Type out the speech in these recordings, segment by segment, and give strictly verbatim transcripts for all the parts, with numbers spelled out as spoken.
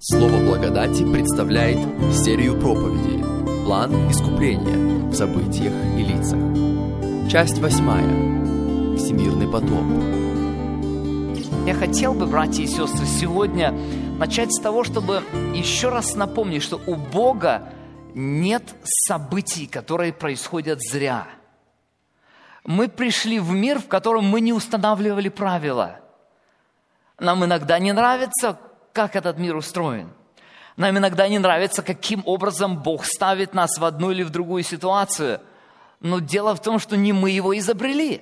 Слово благодати представляет серию проповедей «План искупления в событиях и лицах». Часть восьмая. Всемирный потоп. Я хотел бы, братья и сестры, сегодня начать с того, чтобы еще раз напомнить, что у Бога нет событий, которые происходят зря. Мы пришли в мир, в котором мы не устанавливали правила. Нам иногда не нравится, как этот мир устроен. Нам иногда не нравится, каким образом Бог ставит нас в одну или в другую ситуацию. Но дело в том, что не мы его изобрели.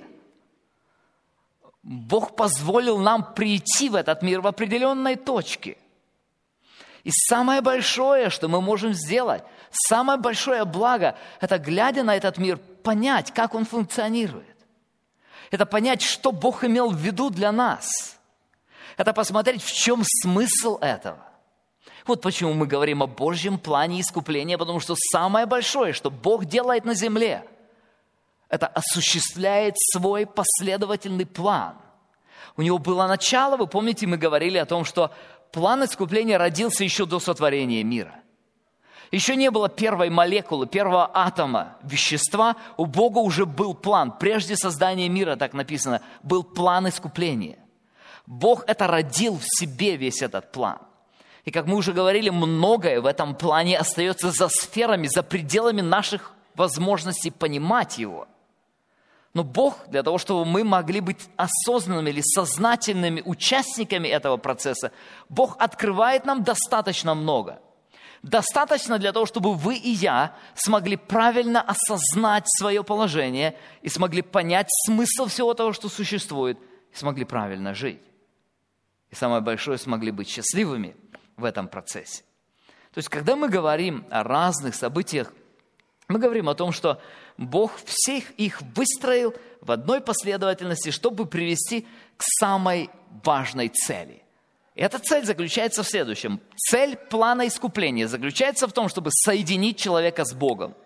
Бог позволил нам прийти в этот мир в определенной точке. И самое большое, что мы можем сделать, самое большое благо, это, глядя на этот мир, понять, как он функционирует. Это понять, что Бог имел в виду для нас. Это посмотреть, в чем смысл этого. Вот почему мы говорим о Божьем плане искупления, потому что самое большое, что Бог делает на земле, это осуществляет свой последовательный план. У него было начало, вы помните, мы говорили о том, что план искупления родился еще до сотворения мира. Еще не было первой молекулы, первого атома вещества, у Бога уже был план. Прежде создания мира, так написано, был план искупления. Бог это родил в себе, весь этот план. И как мы уже говорили, многое в этом плане остается за сферами, за пределами наших возможностей понимать его. Но Бог, для того, чтобы мы могли быть осознанными или сознательными участниками этого процесса, Бог открывает нам достаточно много. Достаточно для того, чтобы вы и я смогли правильно осознать свое положение и смогли понять смысл всего того, что существует, и смогли правильно жить. И самое большое, смогли быть счастливыми в этом процессе. То есть, когда мы говорим о разных событиях, мы говорим о том, что Бог всех их выстроил в одной последовательности, чтобы привести к самой важной цели. И эта цель заключается в следующем. Цель плана искупления заключается в том, чтобы соединить человека с Богом.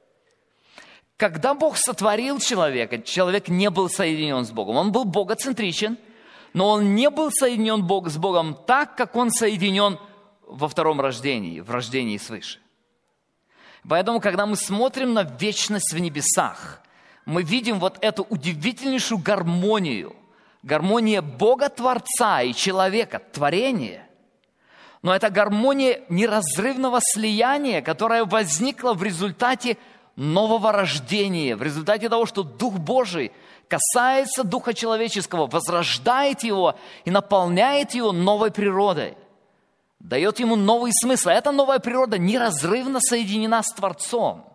Когда Бог сотворил человека, человек не был соединен с Богом. Он был богоцентричен, но он не был соединен с Богом так, как он соединен во втором рождении, в рождении свыше. Поэтому, когда мы смотрим на вечность в небесах, мы видим вот эту удивительнейшую гармонию. Гармония Бога-творца и человека, творения. Но это гармония неразрывного слияния, которая возникла в результате нового рождения, в результате того, что Дух Божий касается Духа человеческого, возрождает его и наполняет его новой природой, дает ему новый смысл. Эта новая природа неразрывно соединена с Творцом.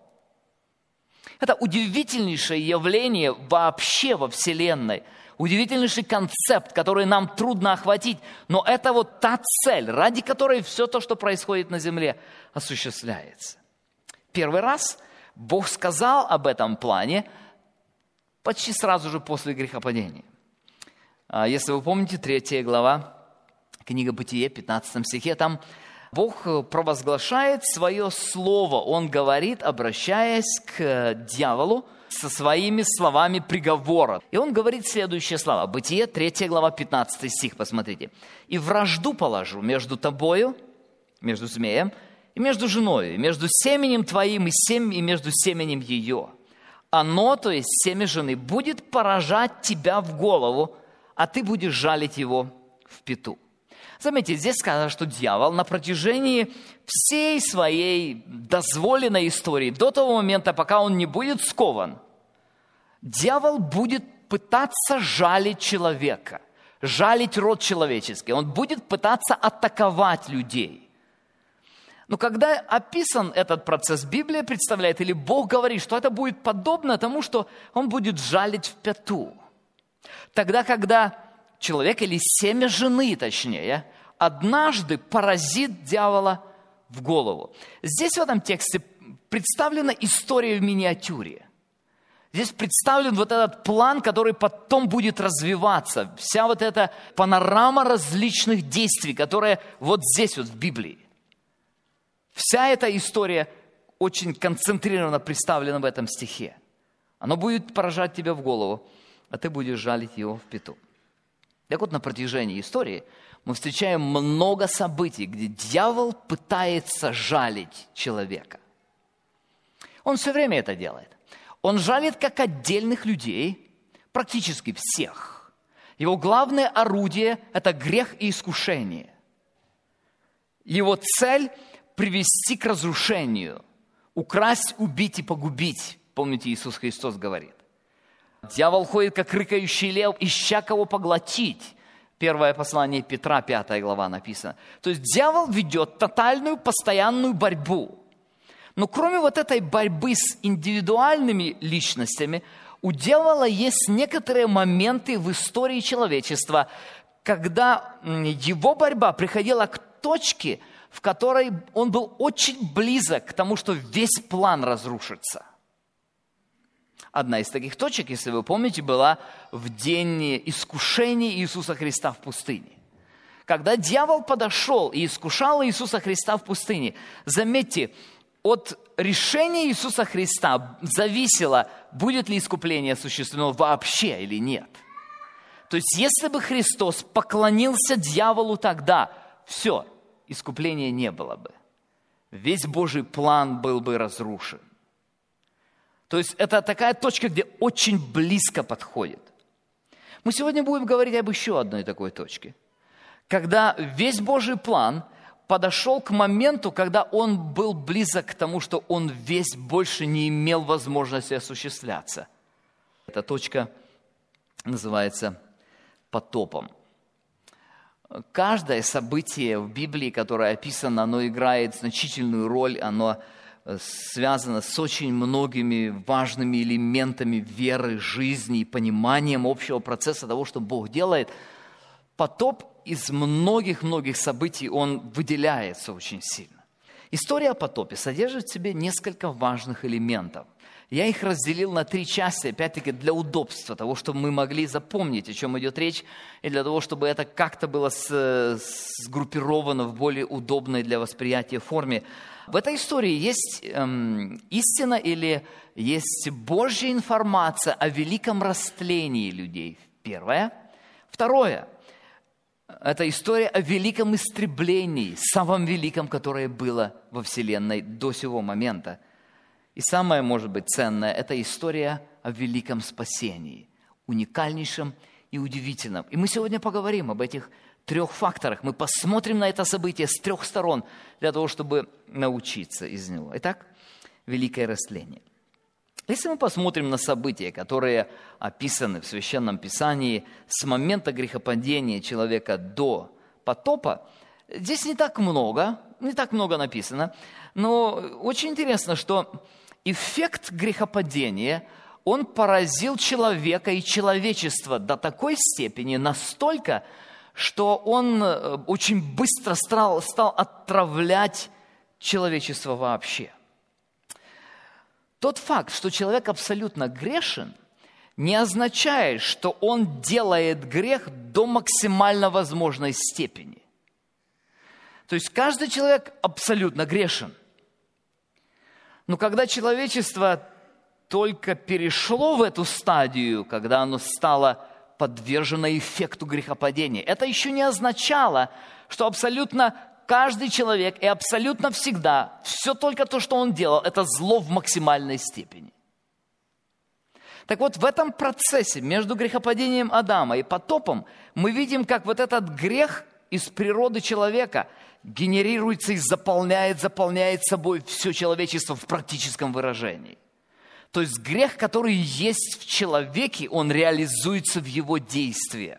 Это удивительнейшее явление вообще во Вселенной, удивительнейший концепт, который нам трудно охватить, но это вот та цель, ради которой все то, что происходит на земле, осуществляется. Первый раз Бог сказал об этом плане почти сразу же после грехопадения. Если вы помните, третья глава, книга Бытие, пятнадцатом стихе, там Бог провозглашает свое слово. Он говорит, обращаясь к дьяволу со своими словами приговора. И он говорит следующие слова. Бытие, третья глава, пятнадцатый стих, посмотрите. «И вражду положу между тобою, между змеем, и между женою, и между семенем твоим, и, сем, и между семенем ее. Оно, то есть семя жены, будет поражать тебя в голову, а ты будешь жалить его в пяту». Заметьте, здесь сказано, что дьявол на протяжении всей своей дозволенной истории, до того момента, пока он не будет скован, дьявол будет пытаться жалить человека, жалить род человеческий. Он будет пытаться атаковать людей. Но когда описан этот процесс, Библия представляет, или Бог говорит, что это будет подобно тому, что он будет жалить в пяту. Тогда, когда человек, или семя жены, точнее, однажды поразит дьявола в голову. Здесь в этом тексте представлена история в миниатюре. Здесь представлен вот этот план, который потом будет развиваться. Вся вот эта панорама различных действий, которая вот здесь вот в Библии. Вся эта история очень концентрированно представлена в этом стихе. Оно будет поражать тебя в голову, а ты будешь жалить его в пяту. Так вот, на протяжении истории мы встречаем много событий, где дьявол пытается жалить человека. Он все время это делает. Он жалит как отдельных людей, практически всех. Его главное орудие – это грех и искушение. Его цель – привести к разрушению, украсть, убить и погубить. Помните, Иисус Христос говорит. Дьявол ходит, как рыкающий лев, ища кого поглотить. Первое послание Петра, пятая глава написано. То есть дьявол ведет тотальную, постоянную борьбу. Но кроме вот этой борьбы с индивидуальными личностями, у дьявола есть некоторые моменты в истории человечества, когда его борьба приходила к точке, в которой он был очень близок к тому, что весь план разрушится. Одна из таких точек, если вы помните, была в день искушения Иисуса Христа в пустыне. Когда дьявол подошел и искушал Иисуса Христа в пустыне, заметьте, от решения Иисуса Христа зависело, будет ли искупление осуществлено вообще или нет. То есть, если бы Христос поклонился дьяволу тогда, все, искупления не было бы. Весь Божий план был бы разрушен. То есть, это такая точка, где очень близко подходит. Мы сегодня будем говорить об еще одной такой точке. Когда весь Божий план подошел к моменту, когда он был близок к тому, что он весь больше не имел возможности осуществляться. Эта точка называется потопом. Каждое событие в Библии, которое описано, оно играет значительную роль, оно связано с очень многими важными элементами веры, жизни и пониманием общего процесса того, что Бог делает. Потоп из многих-многих событий, он выделяется очень сильно. История о потопе содержит в себе несколько важных элементов. Я их разделил на три части, опять-таки, для удобства, того, чтобы мы могли запомнить, о чем идет речь, и для того, чтобы это как-то было сгруппировано в более удобной для восприятия форме. В этой истории есть эм, истина или есть Божья информация о великом растлении людей. Первое. Второе. Это история о великом истреблении, самом великом, которое было во Вселенной до сего момента. И самое, может быть, ценное, это история о великом спасении, уникальнейшем и удивительном. И мы сегодня поговорим об этих трех факторах. Мы посмотрим на это событие с трех сторон для того, чтобы научиться из него. Итак, великое растление. Если мы посмотрим на события, которые описаны в Священном Писании с момента грехопадения человека до потопа, здесь не так много, не так много написано, но очень интересно, что эффект грехопадения, он поразил человека и человечество до такой степени, настолько, что он очень быстро стал, стал отравлять человечество вообще. Тот факт, что человек абсолютно грешен, не означает, что он делает грех до максимально возможной степени. То есть каждый человек абсолютно грешен. Но когда человечество только перешло в эту стадию, когда оно стало подвержено эффекту грехопадения, это еще не означало, что абсолютно каждый человек и абсолютно всегда все только то, что он делал, это зло в максимальной степени. Так вот, в этом процессе между грехопадением Адама и потопом мы видим, как вот этот грех из природы человека генерируется и заполняет, заполняет собой все человечество в практическом выражении. То есть грех, который есть в человеке, он реализуется в его действиях.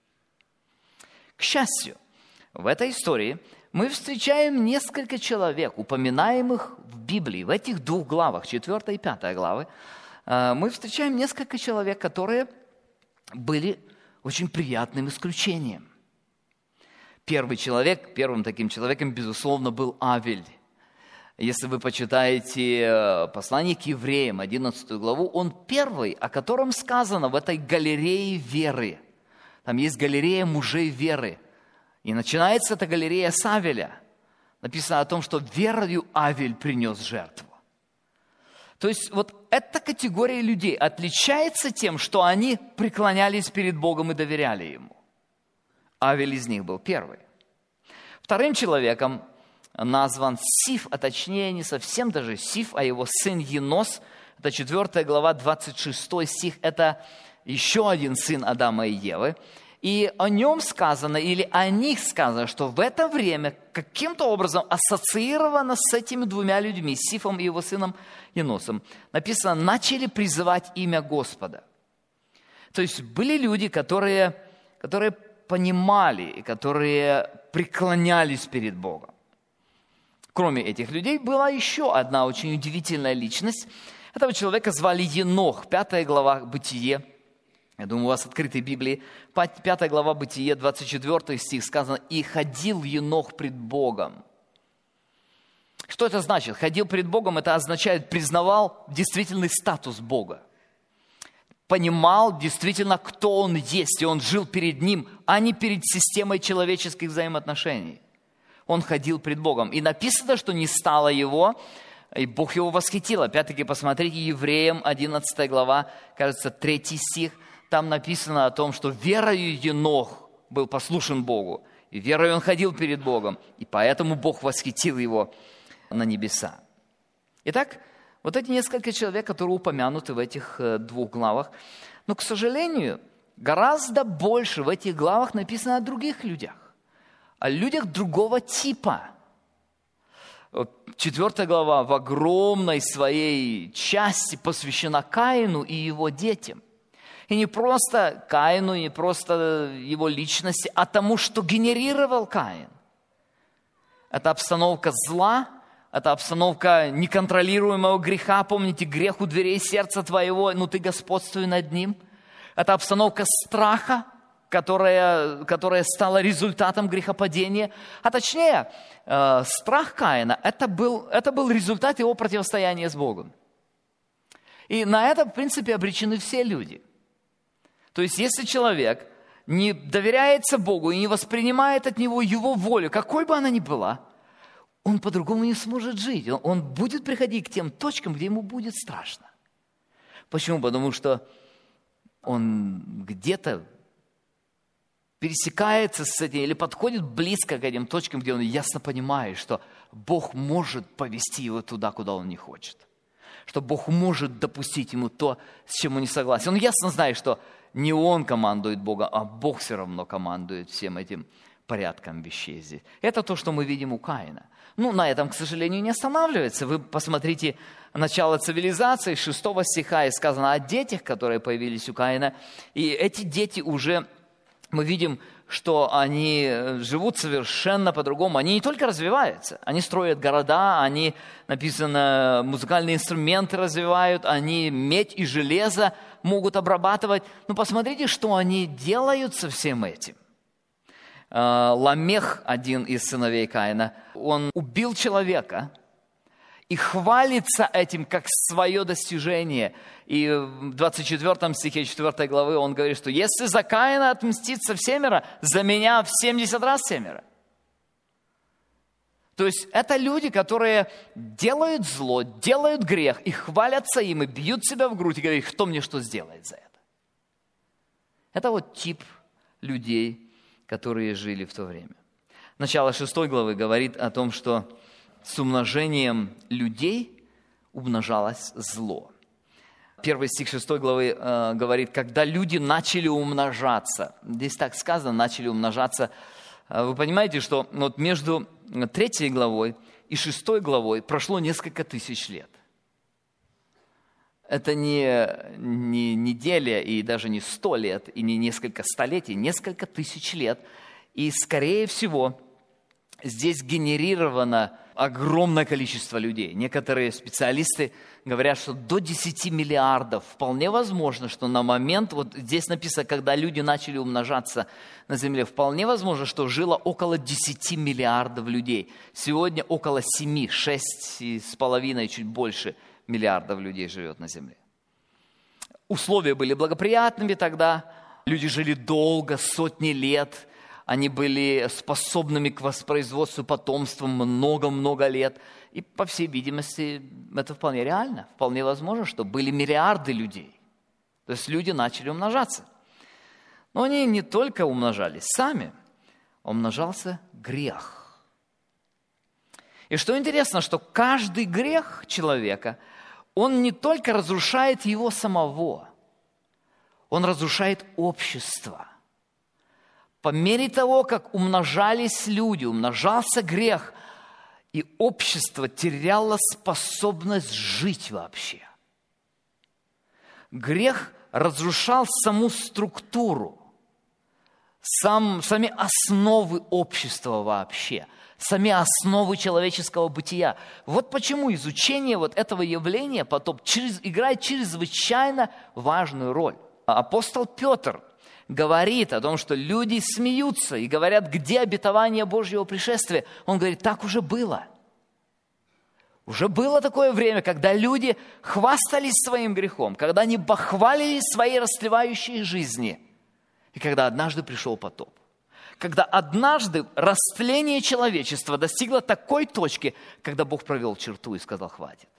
К счастью, в этой истории мы встречаем несколько человек, упоминаемых в Библии, в этих двух главах, четвёртая и пятая главы, мы встречаем несколько человек, которые были очень приятным исключением. Первый человек, первым таким человеком, безусловно, был Авель. Если вы почитаете послание к евреям, одиннадцатую главу, он первый, о котором сказано в этой галерее веры. Там есть галерея мужей веры. И начинается эта галерея с Авеля. Написано о том, что верою Авель принес жертву. То есть вот эта категория людей отличается тем, что они преклонялись перед Богом и доверяли Ему. Авель из них был первый. Вторым человеком назван Сиф, а точнее не совсем даже Сиф, а его сын Енос. Это четвёртая глава, двадцать шестой стих. Это еще один сын Адама и Евы. И о нем сказано, или о них сказано, что в это время каким-то образом ассоциировано с этими двумя людьми, Сифом и его сыном Еносом. Написано, начали призывать имя Господа. То есть были люди, которые, которые понимали и которые преклонялись перед Богом. Кроме этих людей была еще одна очень удивительная личность. Этого человека звали Енох, пятая глава Бытие. Я думаю, у вас открытой Библии. Пятая глава Бытие, двадцать четвёртый стих сказано, «И ходил Енох пред Богом». Что это значит? Ходил пред Богом, это означает, признавал действительный статус Бога. Понимал действительно, кто Он есть, и Он жил перед Ним, а не перед системой человеческих взаимоотношений. Он ходил пред Богом. И написано, что не стало его, и Бог его восхитил. Опять-таки, посмотрите, Евреям, одиннадцатая глава, кажется, третий стих. Там написано о том, что верою Енох был послушен Богу, и верою он ходил перед Богом, и поэтому Бог восхитил его на небеса. Итак, вот эти несколько человек, которые упомянуты в этих двух главах, но, к сожалению, гораздо больше в этих главах написано о других людях, о людях другого типа. Четвертая глава в огромной своей части посвящена Каину и его детям. И не просто Каину, не просто его личности, а тому, что генерировал Каин. Это обстановка зла, это обстановка неконтролируемого греха. Помните, грех у дверей сердца твоего, ну ты господствуй над ним. Это обстановка страха, которая, которая стала результатом грехопадения. А точнее, э, страх Каина, это был, это был результат его противостояния с Богом. И на это, в принципе, обречены все люди. То есть, если человек не доверяется Богу и не воспринимает от Него Его волю, какой бы она ни была, он по-другому не сможет жить. Он будет приходить к тем точкам, где ему будет страшно. Почему? Потому что он где-то пересекается с этим или подходит близко к этим точкам, где он ясно понимает, что Бог может повести его туда, куда он не хочет. Что Бог может допустить ему то, с чем он не согласен. Он ясно знает, что не он командует Богом, а Бог все равно командует всем этим порядком вещей здесь. Это то, что мы видим у Каина. Ну, на этом, к сожалению, не останавливается. Вы посмотрите начало цивилизации, шестого стиха, и сказано о детях, которые появились у Каина. И эти дети уже, мы видим, что они живут совершенно по-другому. Они не только развиваются, они строят города, они, написано, музыкальные инструменты развивают, они медь и железо могут обрабатывать. Но посмотрите, что они делают со всем этим. Ламех, один из сыновей Каина, он убил человека и хвалится этим как свое достижение. И в двадцать четвёртом стихе четвёртой главы он говорит, что если за Каина отмстится в семеро, за меня в семьдесят раз семеро. То есть это люди, которые делают зло, делают грех и хвалятся им, и бьют себя в грудь и говорят, кто мне что сделает за это. Это вот тип людей, которые жили в то время. Начало шестой главы говорит о том, что с умножением людей умножалось зло. Первый стих шестой главы э, говорит, когда люди начали умножаться. Здесь так сказано, начали умножаться. Вы понимаете, что вот между третьей главой и шестой главой прошло несколько тысяч лет. Это не, не неделя и даже не сто лет, и не несколько столетий, несколько тысяч лет. И, скорее всего, здесь генерировано огромное количество людей. Некоторые специалисты говорят, что до десяти миллиардов. Вполне возможно, что на момент, вот здесь написано, когда люди начали умножаться на земле, вполне возможно, что жило около десяти миллиардов людей. Сегодня около семи, шесть с половиной, чуть больше миллиардов людей живет на земле. Условия были благоприятными тогда. Люди жили долго, сотни лет. Они были способными к воспроизводству потомства много-много лет. И, по всей видимости, это вполне реально. Вполне возможно, что были миллиарды людей. То есть люди начали умножаться. Но они не только умножались сами. умножался грех. И что интересно, что каждый грех человека, он не только разрушает его самого, он разрушает общество. По мере того, как умножались люди, умножался грех, и общество теряло способность жить вообще. Грех разрушал саму структуру, сам, сами основы общества вообще, сами основы человеческого бытия. Вот почему изучение вот этого явления потом через, играет чрезвычайно важную роль. Апостол Петр говорит о том, что люди смеются и говорят, где обетование Божьего пришествия. Он говорит, так уже было. Уже было такое время, когда люди хвастались своим грехом, когда они бахвалились своей растлевающей жизни, и когда однажды пришел потоп. Когда однажды растление человечества достигло такой точки, когда Бог провел черту и сказал, хватит.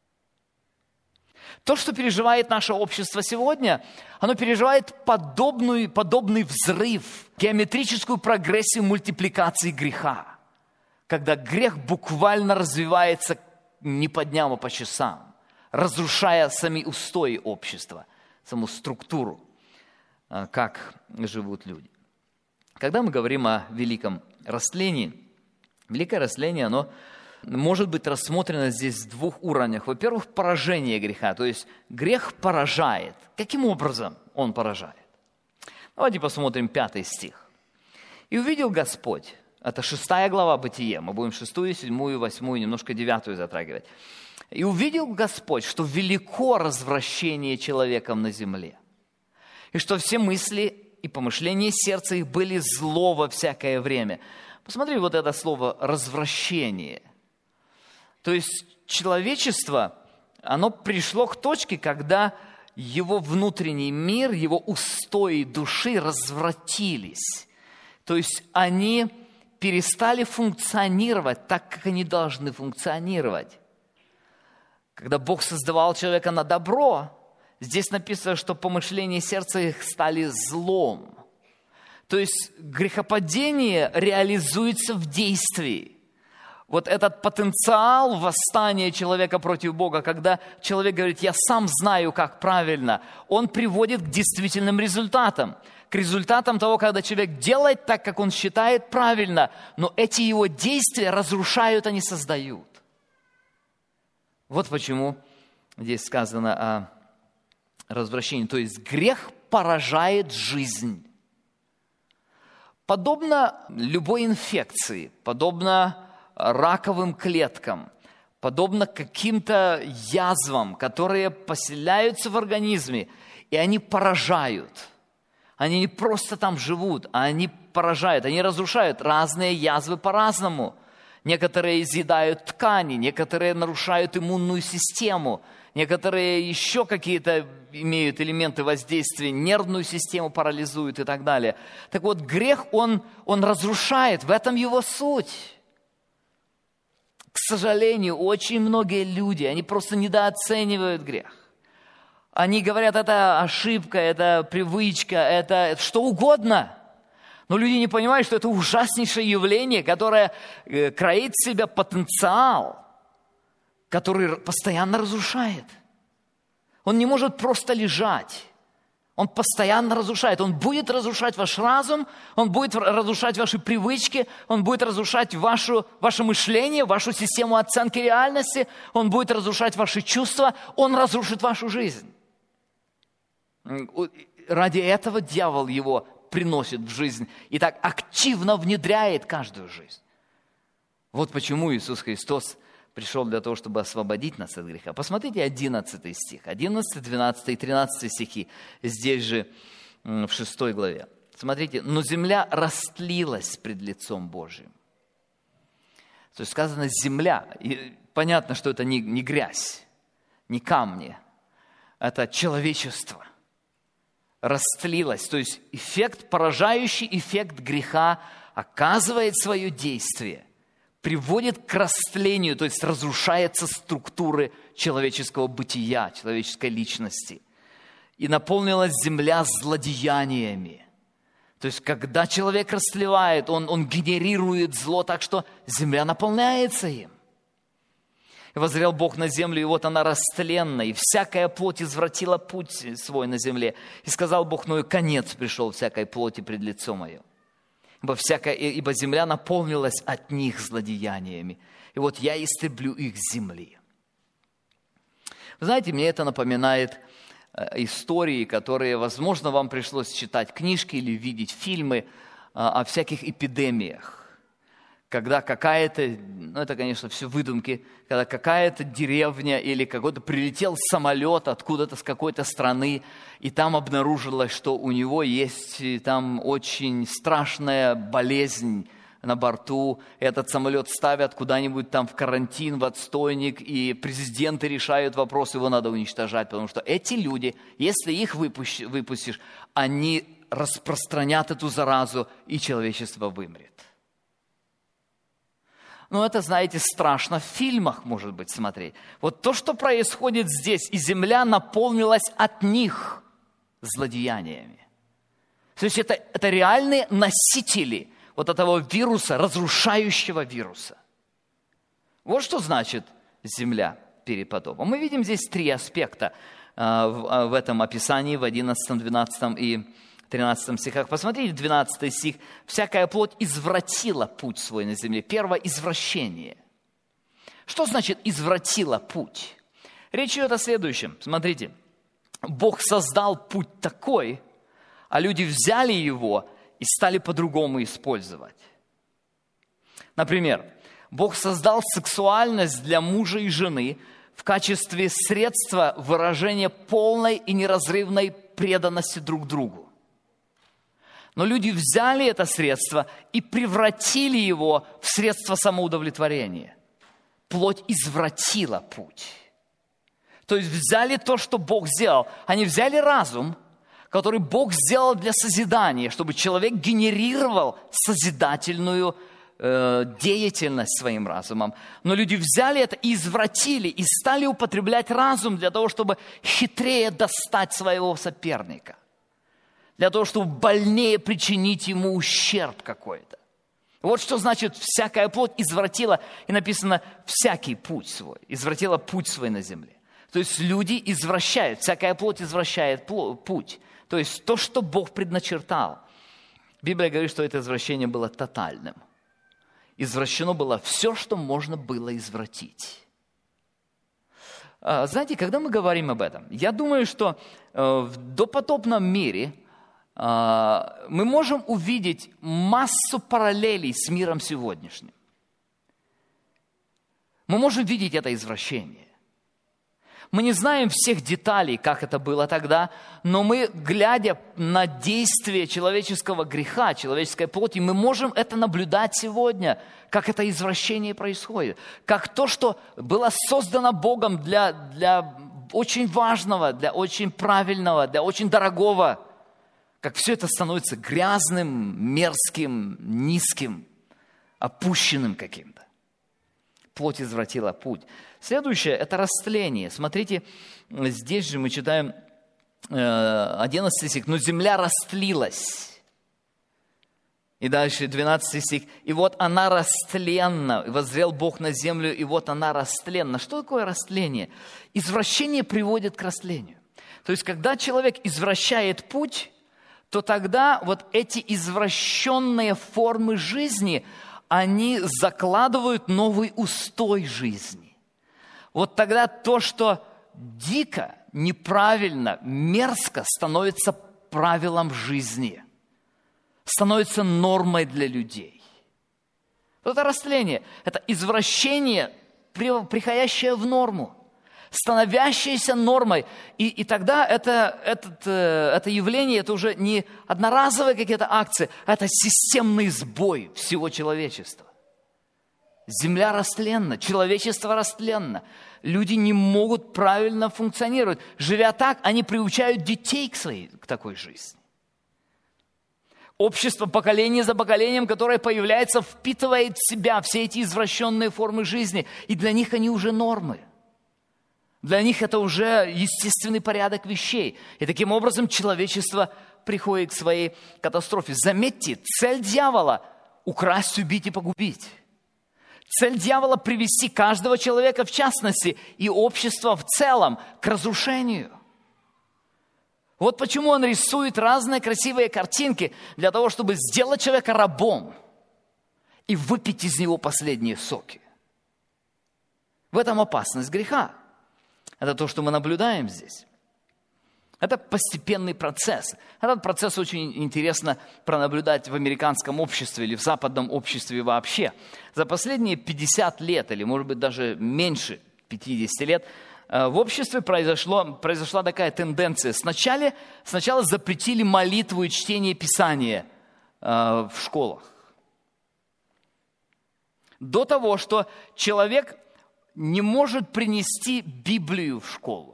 То, что переживает наше общество сегодня, оно переживает подобную, подобный взрыв, геометрическую прогрессию мультипликации греха, когда грех буквально развивается не по дням, а по часам, разрушая сами устои общества, саму структуру, как живут люди. Когда мы говорим о великом растлении, великое растление, оно может быть рассмотрено здесь в двух уровнях. Во-первых, поражение греха, то есть грех поражает. Каким образом он поражает? Давайте посмотрим пятый стих. «И увидел Господь». Это шестая глава Бытие. Мы будем шестую, седьмую, восьмую, немножко девятую затрагивать. «И увидел Господь, что велико развращение человеком на земле, и что все мысли и помышления сердца их были зло во всякое время». Посмотри, вот это слово «развращение». То есть человечество, оно пришло к точке, когда его внутренний мир, его устои души развратились. То есть они перестали функционировать так, как они должны функционировать. Когда Бог создавал человека на добро, здесь написано, что помышления сердца их стали злом. То есть грехопадение реализуется в действии. Вот этот потенциал восстания человека против Бога, когда человек говорит, я сам знаю, как правильно, он приводит к действительным результатам. К результатам того, когда человек делает так, как он считает правильно, но эти его действия разрушают, а не создают. Вот почему здесь сказано о развращении. То есть грех поражает жизнь. Подобно любой инфекции, подобно раковым клеткам, подобно каким-то язвам, которые поселяются в организме, и они поражают. Они не просто там живут, а они поражают, они разрушают. Разные язвы по-разному. Некоторые изъедают ткани, некоторые нарушают иммунную систему, некоторые еще какие-то имеют элементы воздействия, нервную систему парализуют и так далее. Так вот, грех, он, он разрушает, в этом его суть. К сожалению, очень многие люди, они просто недооценивают грех. Они говорят, это ошибка, это привычка, это что угодно. Но люди не понимают, что это ужаснейшее явление, которое кроит в себя потенциал, который постоянно разрушает. Он не может просто лежать. Он постоянно разрушает. Он будет разрушать ваш разум, он будет разрушать ваши привычки, он будет разрушать вашу, ваше мышление, вашу систему оценки реальности, он будет разрушать ваши чувства, он разрушит вашу жизнь. Ради этого дьявол его приносит в жизнь и так активно внедряет каждую жизнь. Вот почему Иисус Христос пришел для того, чтобы освободить нас от греха. Посмотрите одиннадцатый стих, одиннадцатый, двенадцатый и тринадцатый стихи, здесь же в шестой главе. Смотрите, «Но земля растлилась пред лицом Божиим». То есть сказано «земля». И понятно, что это не, не грязь, не камни, это человечество. Растлилась, то есть эффект, поражающий эффект греха оказывает свое действие, приводит к растлению, то есть разрушаются структуры человеческого бытия, человеческой личности. И наполнилась земля злодеяниями. То есть, когда человек растлевает, он, он генерирует зло так, что земля наполняется им. И воззрел Бог на землю, и вот она растленна, и всякая плоть извратила путь свой на земле. И сказал Бог Ною: конец пришел всякой плоти пред лицо мое. Ибо, всякая, ибо земля наполнилась от них злодеяниями. И вот я истреблю их с земли. Вы знаете, мне это напоминает истории, которые, возможно, вам пришлось читать книжки или видеть фильмы о всяких эпидемиях. Когда какая-то, ну это, конечно, все выдумки, когда какая-то деревня или какой-то прилетел самолет откуда-то с какой-то страны, и там обнаружилось, что у него есть там очень страшная болезнь на борту. Этот самолет ставят куда-нибудь там в карантин, в отстойник, и президенты решают вопрос, его надо уничтожать, потому что эти люди, если их выпущ, выпустишь, они распространят эту заразу, и человечество вымрет. Ну, это, знаете, страшно в фильмах, может быть, смотреть. Вот то, что происходит здесь, и земля наполнилась от них злодеяниями. То есть это, это реальные носители вот этого вируса, разрушающего вируса. Вот что значит земля перед потопом. Мы видим здесь три аспекта э, в, в этом описании, в одиннадцатом, двенадцатом и тринадцатом стихах. Посмотрите, двенадцатый стих. «Всякая плоть извратила путь свой на земле». Первое – извращение. Что значит «извратила путь»? Речь идет о следующем. Смотрите. Бог создал путь такой, а люди взяли его и стали по-другому использовать. Например, Бог создал сексуальность для мужа и жены в качестве средства выражения полной и неразрывной преданности друг другу. Но люди взяли это средство и превратили его в средство самоудовлетворения. Плоть извратила путь. То есть взяли то, что Бог сделал. Они взяли разум, который Бог сделал для созидания, чтобы человек генерировал созидательную э, деятельность своим разумом. Но люди взяли это и извратили, и стали употреблять разум для того, чтобы хитрее достать своего соперника. Для того, чтобы больнее причинить ему ущерб какой-то. Вот что значит «всякая плоть извратила», и написано «всякий путь свой», извратила путь свой на земле. То есть люди извращают, всякая плоть извращает путь. То есть то, что Бог предначертал. Библия говорит, что это извращение было тотальным. Извращено было все, что можно было извратить. Знаете, когда мы говорим об этом, я думаю, что в допотопном мире мы можем увидеть массу параллелей с миром сегодняшним. Мы можем видеть это извращение. Мы не знаем всех деталей, как это было тогда, но мы, глядя на действие человеческого греха, человеческой плоти, мы можем это наблюдать сегодня, как это извращение происходит. Как то, что было создано Богом для, для очень важного, для очень правильного, для очень дорогого, как все это становится грязным, мерзким, низким, опущенным каким-то. Плоть извратила путь. Следующее – это растление. Смотрите, здесь же мы читаем одиннадцатый стих. «Но земля растлилась». И дальше двенадцатый стих. «И вот она растленна. И воззрел Бог на землю, и вот она растленна». Что такое растление? Извращение приводит к растлению. То есть, когда человек извращает путь, то тогда вот эти извращенные формы жизни, они закладывают новый устой жизни. Вот тогда то, что дико, неправильно, мерзко, становится правилом жизни, становится нормой для людей. Вот это растление, это извращение, приходящее в норму, становящееся нормой. И, и тогда это, это, это явление, это уже не одноразовые какие-то акции, это системный сбой всего человечества. Земля растлена, человечество растленно. Люди не могут правильно функционировать. Живя так, они приучают детей к, своей, к такой жизни. Общество поколение за поколением, которое появляется, впитывает в себя все эти извращенные формы жизни. И для них они уже нормы. Для них это уже естественный порядок вещей. И таким образом человечество приходит к своей катастрофе. Заметьте, цель дьявола – украсть, убить и погубить. Цель дьявола – привести каждого человека, в частности, и общество в целом к разрушению. Вот почему он рисует разные красивые картинки для того, чтобы сделать человека рабом и выпить из него последние соки. В этом опасность греха. Это то, что мы наблюдаем здесь. Это постепенный процесс. Этот процесс очень интересно пронаблюдать в американском обществе или в западном обществе вообще. За последние пятьдесят лет, или может быть даже меньше пятьдесят лет, в обществе произошло, произошла такая тенденция. Сначала, сначала запретили молитву и чтение Писания э, в школах. До того, что человек не может принести Библию в школу.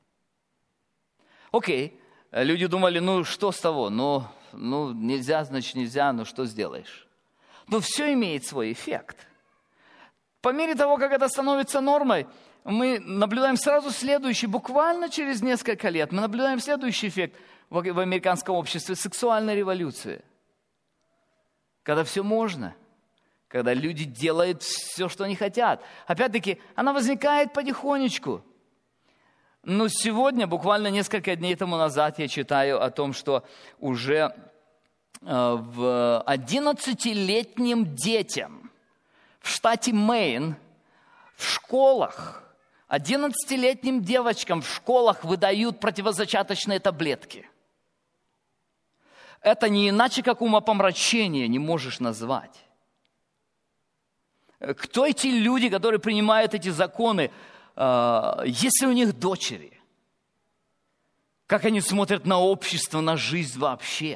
Окей, люди думали, ну что с того, ну, ну нельзя, значит нельзя, ну что сделаешь? Но все имеет свой эффект. По мере того, как это становится нормой, мы наблюдаем сразу следующий, буквально через несколько лет, мы наблюдаем следующий эффект в, в американском обществе – сексуальная революция. Когда все можно, когда люди делают все, что они хотят. Опять-таки, она возникает потихонечку. Но сегодня, буквально несколько дней тому назад, я читаю о том, что уже в одиннадцатилетним детям в штате Мэйн в школах, одиннадцатилетним девочкам в школах выдают противозачаточные таблетки. Это не иначе, как умопомрачение, не можешь назвать. Кто эти люди, которые принимают эти законы? Если у них дочери, как они смотрят на общество, на жизнь вообще?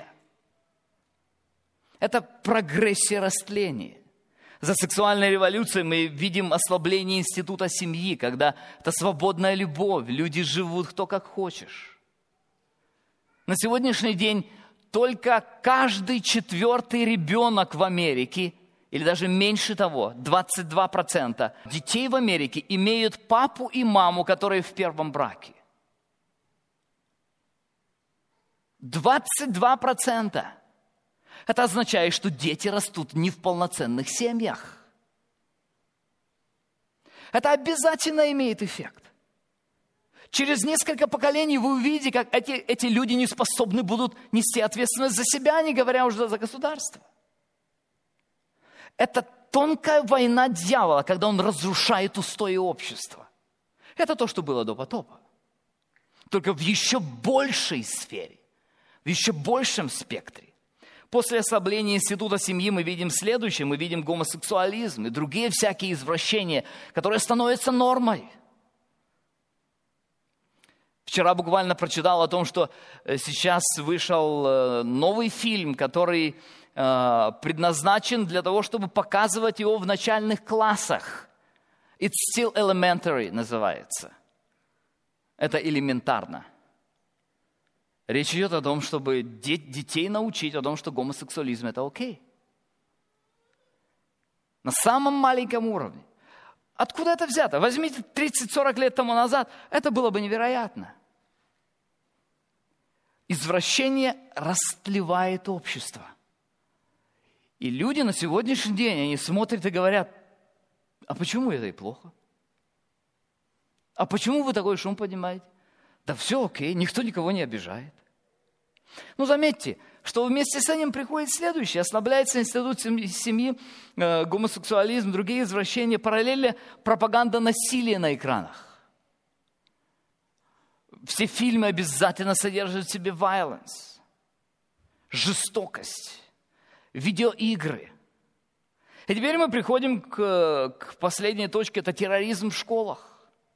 Это прогрессия растления. За сексуальной революцией мы видим ослабление института семьи, когда это свободная любовь, люди живут кто как хочешь. На сегодняшний день только каждый четвертый ребенок в Америке, или даже меньше того, двадцать два процента детей в Америке имеют папу и маму, которые в первом браке. двадцать два процента. Это означает, что дети растут не в полноценных семьях. Это обязательно имеет эффект. Через несколько поколений вы увидите, как эти, эти люди не способны будут нести ответственность за себя, не говоря уже за государство. Это тонкая война дьявола, когда он разрушает устои общества. Это то, что было до потопа. Только в еще большей сфере, в еще большем спектре. После ослабления института семьи мы видим следующее. Мы видим гомосексуализм и другие всякие извращения, которые становятся нормой. Вчера буквально прочитал о том, что сейчас вышел новый фильм, который предназначен для того, чтобы показывать его в начальных классах. It's still elementary называется. Это элементарно. Речь идет о том, чтобы детей научить о том, что гомосексуализм – это окей. На самом маленьком уровне. Откуда это взято? Возьмите тридцать-сорок лет тому назад, это было бы невероятно. Извращение растлевает общество. И люди на сегодняшний день, они смотрят и говорят, а почему это и плохо? А почему вы такой шум поднимаете? Да все окей, никто никого не обижает. Но заметьте, что вместе с этим приходит следующее. Ослабляется институт семьи, э, гомосексуализм, другие извращения, параллельно пропаганда насилия на экранах. Все фильмы обязательно содержат в себе violence, жестокость, видеоигры. И теперь мы приходим к, к последней точке, это терроризм в школах.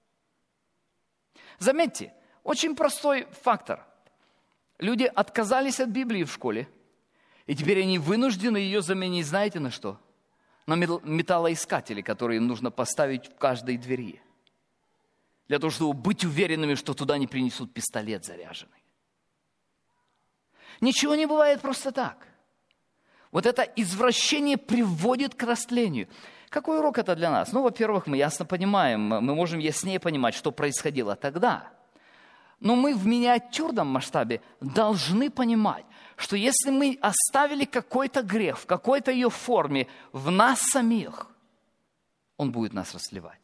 Заметьте, очень простой фактор. Люди отказались от Библии в школе, и теперь они вынуждены ее заменить, знаете, на что? На металлоискатели, которые нужно поставить в каждой двери. Для того, чтобы быть уверенными, что туда не принесут пистолет заряженный. Ничего не бывает просто так. Вот это извращение приводит к растлению. Какой урок это для нас? Ну, во-первых, мы ясно понимаем, мы можем яснее понимать, что происходило тогда. Но мы в миниатюрном масштабе должны понимать, что если мы оставили какой-то грех в какой-то ее форме в нас самих, он будет нас расливать.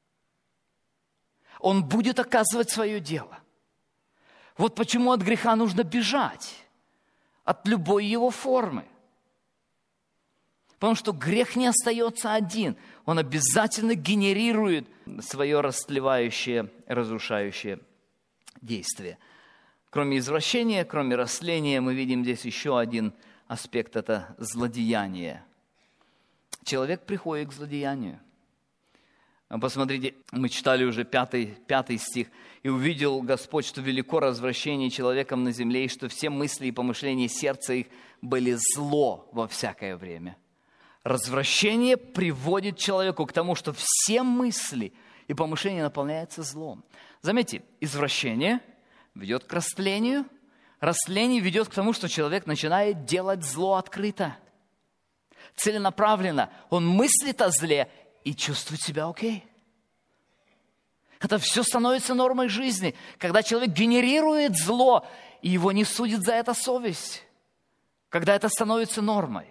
Он будет оказывать свое дело. Вот почему от греха нужно бежать, от любой его формы. Потому что грех не остается один. Он обязательно генерирует свое растлевающее, разрушающее действие. Кроме извращения, кроме растления, мы видим здесь еще один аспект – это злодеяние. Человек приходит к злодеянию. Посмотрите, мы читали уже пятый, пятый стих. «И увидел Господь, что велико развращение человеком на земле, и что все мысли и помышления сердца их были зло во всякое время». Развращение приводит человеку к тому, что все мысли и помышления наполняются злом. Заметьте, извращение ведет к растлению, растление ведет к тому, что человек начинает делать зло открыто, целенаправленно. Он мыслит о зле и чувствует себя окей. Это все становится нормой жизни, когда человек генерирует зло, и его не судит за это совесть, когда это становится нормой.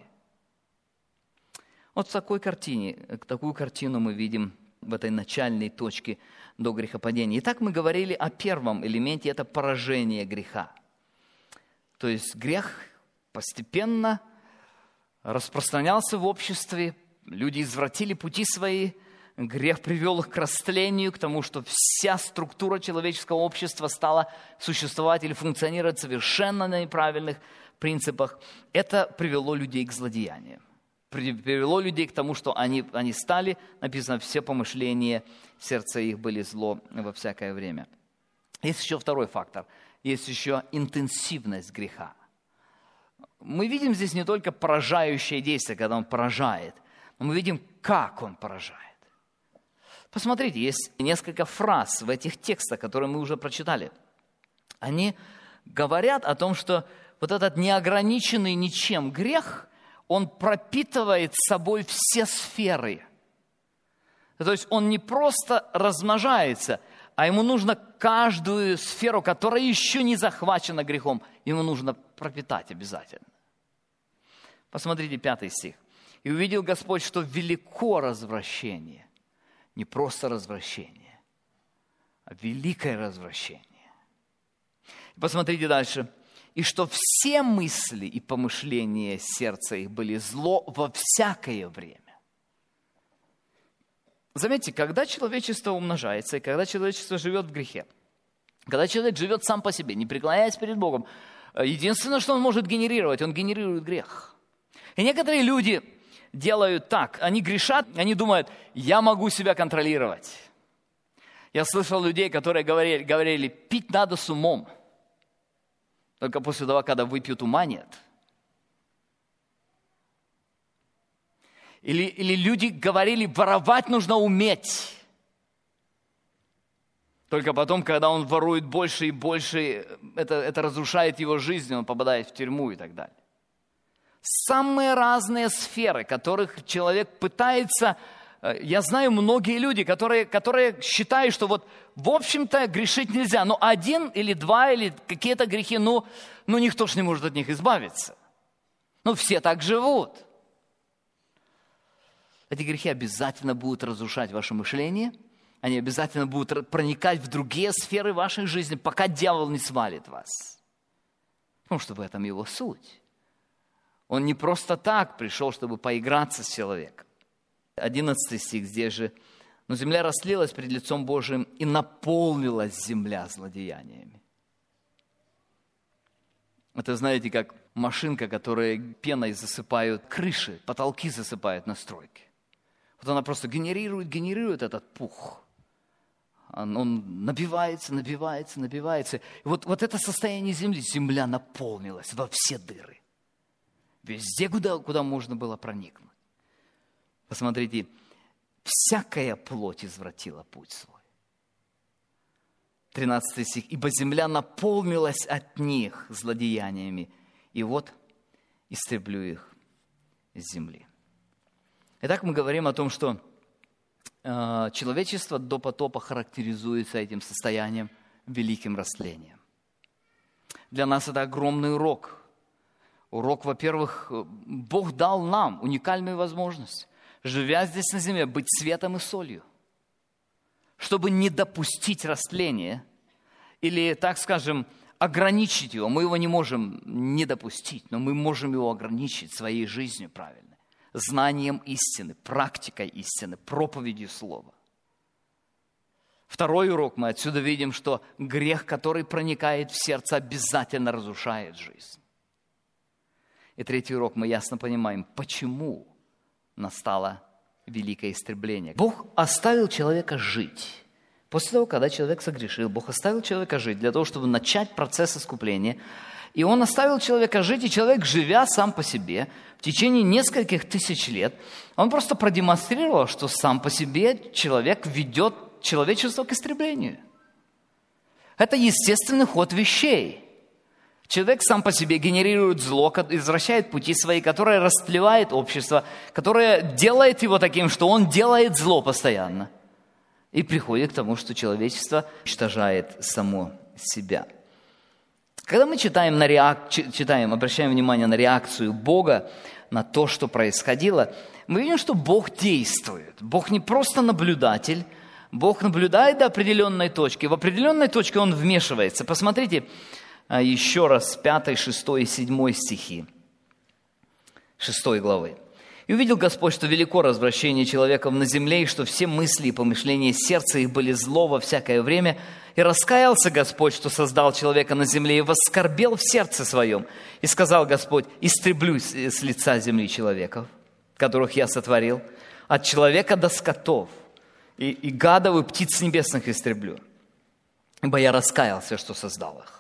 Вот в такой картине, такую картину мы видим в этой начальной точке до грехопадения. Итак, мы говорили о первом элементе, это поражение греха. То есть грех постепенно распространялся в обществе, люди извратили пути свои, грех привел их к растлению, к тому, что вся структура человеческого общества стала существовать или функционировать совершенно на неправильных принципах. Это привело людей к злодеяниям. Привело людей к тому, что они, они стали, написано, все помышления сердца их были зло во всякое время. Есть еще второй фактор, есть еще интенсивность греха. Мы видим здесь не только поражающее действие, когда он поражает, но мы видим, как он поражает. Посмотрите, есть несколько фраз в этих текстах, которые мы уже прочитали. Они говорят о том, что вот этот неограниченный ничем грех – он пропитывает собой все сферы. То есть он не просто размножается, а ему нужно каждую сферу, которая еще не захвачена грехом, ему нужно пропитать обязательно. Посмотрите пятый стих. «И увидел Господь, что велико развращение». Не просто развращение, а великое развращение. Посмотрите дальше. «И что все мысли и помышления сердца их были зло во всякое время». Заметьте, когда человечество умножается, и когда человечество живет в грехе, когда человек живет сам по себе, не преклоняясь перед Богом, единственное, что он может генерировать, он генерирует грех. И некоторые люди делают так, они грешат, они думают, я могу себя контролировать. Я слышал людей, которые говорили, говорили пить надо с умом. Только после того, когда выпьют, ума нет. Или, или люди говорили, воровать нужно уметь. Только потом, когда он ворует больше и больше, это, это разрушает его жизнь, он попадает в тюрьму и так далее. Самые разные сферы, которых человек пытается... Я знаю многие люди, которые, которые считают, что вот в общем-то грешить нельзя. Но один или два, или какие-то грехи, ну, ну никто ж не может от них избавиться. Ну все так живут. Эти грехи обязательно будут разрушать ваше мышление. Они обязательно будут проникать в другие сферы вашей жизни, пока дьявол не свалит вас. Потому что в этом его суть. Он не просто так пришел, чтобы поиграться с человеком. Одиннадцатый стих здесь же. «Но земля растлилась пред лицом Божиим, и наполнилась земля злодеяниями». Это, знаете, как машинка, которая пеной засыпают крыши, потолки засыпают на стройке. Вот она просто генерирует, генерирует этот пух. Он, он набивается, набивается, набивается. И вот, вот это состояние земли, земля наполнилась во все дыры. Везде, куда, куда можно было проникнуть. Посмотрите, всякая плоть извратила путь свой. тринадцатый стих. «Ибо земля наполнилась от них злодеяниями, и вот истреблю их с земли». Итак, мы говорим о том, что э, человечество до потопа характеризуется этим состоянием великим растлением. Для нас это огромный урок. Урок, во-первых, Бог дал нам уникальную возможность, живя здесь на земле, быть светом и солью, чтобы не допустить растления или, так скажем, ограничить его. Мы его не можем не допустить, но мы можем его ограничить своей жизнью правильной, знанием истины, практикой истины, проповедью слова. Второй урок мы отсюда видим, что грех, который проникает в сердце, обязательно разрушает жизнь. И третий урок мы ясно понимаем, почему настало великое истребление. Бог оставил человека жить. После того, когда человек согрешил, Бог оставил человека жить для того, чтобы начать процесс искупления. И Он оставил человека жить, и человек, живя сам по себе, в течение нескольких тысяч лет, он просто продемонстрировал, что сам по себе человек ведет человечество к истреблению. Это естественный ход вещей. Человек сам по себе генерирует зло, извращает пути свои, которое растлевает общество, которое делает его таким, что он делает зло постоянно. И приходит к тому, что человечество уничтожает само себя. Когда мы читаем, на реак... читаем, обращаем внимание на реакцию Бога на то, что происходило, мы видим, что Бог действует. Бог не просто наблюдатель, Бог наблюдает до определенной точки. В определенной точке Он вмешивается. Посмотрите еще раз пятый, шестой и седьмой стихи шестой главы. «И увидел Господь, что велико развращение человеков на земле, и что все мысли и помышления сердца их были зло во всякое время. И раскаялся Господь, что создал человека на земле, и воскорбел в сердце своем. И сказал Господь: истреблю с лица земли человеков, которых я сотворил, от человека до скотов, и, и гадов, и птиц небесных истреблю, ибо я раскаялся, что создал их».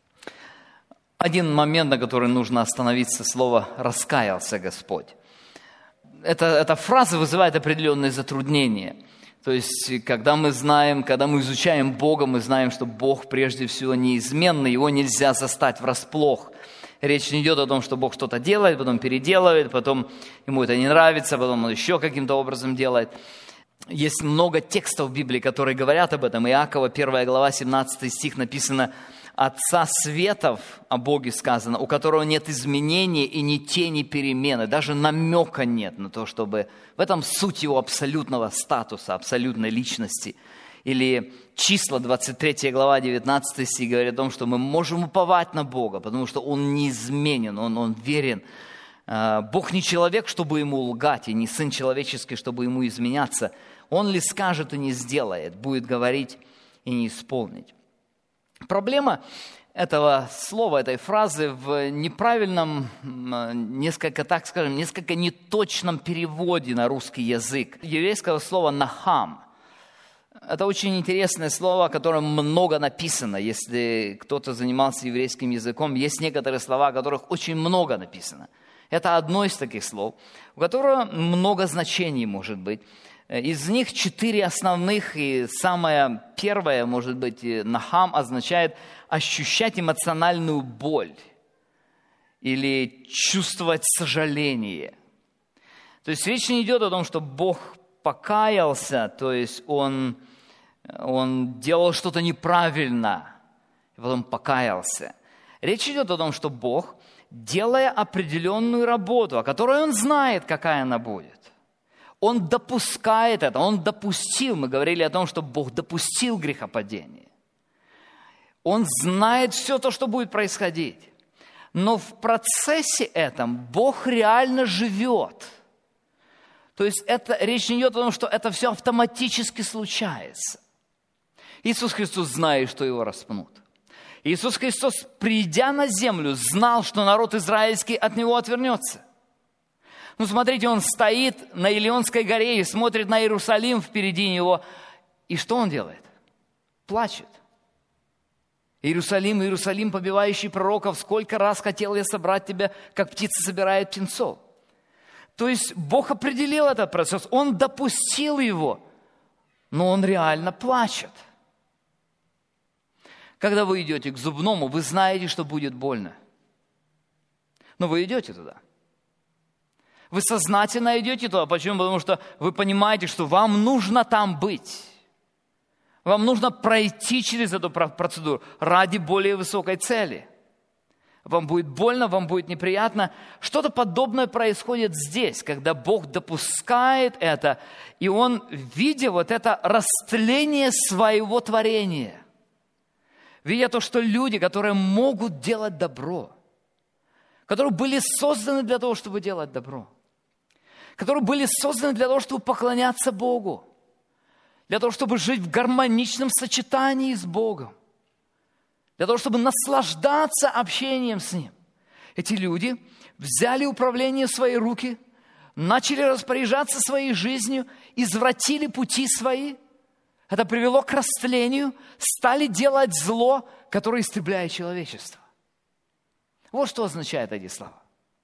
Один момент, на который нужно остановиться, слово «раскаялся Господь». Это, эта фраза вызывает определенные затруднения. То есть, когда мы знаем, когда мы изучаем Бога, мы знаем, что Бог прежде всего неизменный, Его нельзя застать врасплох. Речь не идет о том, что Бог что-то делает, потом переделывает, потом Ему это не нравится, потом Он еще каким-то образом делает. Есть много текстов в Библии, которые говорят об этом. Иакова, первая глава, семнадцатый стих, написано: «Отца светов», о Боге сказано, «у которого нет изменения и ни тени перемены», даже намека нет на то, чтобы... В этом суть Его абсолютного статуса, абсолютной личности. Или числа, двадцать третья глава, девятнадцатый стих, говорит о том, что мы можем уповать на Бога, потому что Он неизменен, Он, он верен. Бог не человек, чтобы Ему лгать, и не Сын человеческий, чтобы Ему изменяться. Он ли скажет и не сделает, будет говорить и не исполнить. Проблема этого слова, этой фразы в неправильном, несколько, так скажем, несколько неточном переводе на русский язык еврейского слова «нахам». Это очень интересное слово, о котором много написано. Если кто-то занимался еврейским языком, есть некоторые слова, о которых очень много написано. Это одно из таких слов, у которого много значений может быть. Из них четыре основных, и самое первое, может быть, «нахам» означает ощущать эмоциональную боль или чувствовать сожаление. То есть речь не идет о том, что Бог покаялся, то есть Он, он делал что-то неправильно, и потом покаялся. Речь идет о том, что Бог, делая определенную работу, о которой Он знает, какая она будет, Он допускает это, Он допустил, мы говорили о том, что Бог допустил грехопадение. Он знает все то, что будет происходить. Но в процессе этом Бог реально живет. То есть это, речь не идет о том, что это все автоматически случается. Иисус Христос знает, что Его распнут. Иисус Христос, придя на землю, знал, что народ израильский от Него отвернется. Ну, смотрите, Он стоит на Илионской горе и смотрит на Иерусалим впереди Него. И что Он делает? Плачет. «Иерусалим, Иерусалим, побивающий пророков, сколько раз хотел я собрать тебя, как птица собирает птенцов». То есть Бог определил этот процесс, Он допустил его, но Он реально плачет. Когда вы идете к зубному, вы знаете, что будет больно. Но вы идете туда. Вы сознательно идете туда. Почему? Потому что вы понимаете, что вам нужно там быть. Вам нужно пройти через эту процедуру ради более высокой цели. Вам будет больно, вам будет неприятно. Что-то подобное происходит здесь, когда Бог допускает это, и Он, видя вот это растление своего творения, видя то, что люди, которые могут делать добро, которые были созданы для того, чтобы делать добро, которые были созданы для того, чтобы поклоняться Богу, для того, чтобы жить в гармоничном сочетании с Богом, для того, чтобы наслаждаться общением с Ним. Эти люди взяли управление в свои руки, начали распоряжаться своей жизнью, извратили пути свои. Это привело к растлению, стали делать зло, которое истребляет человечество. Вот что означают эти слова.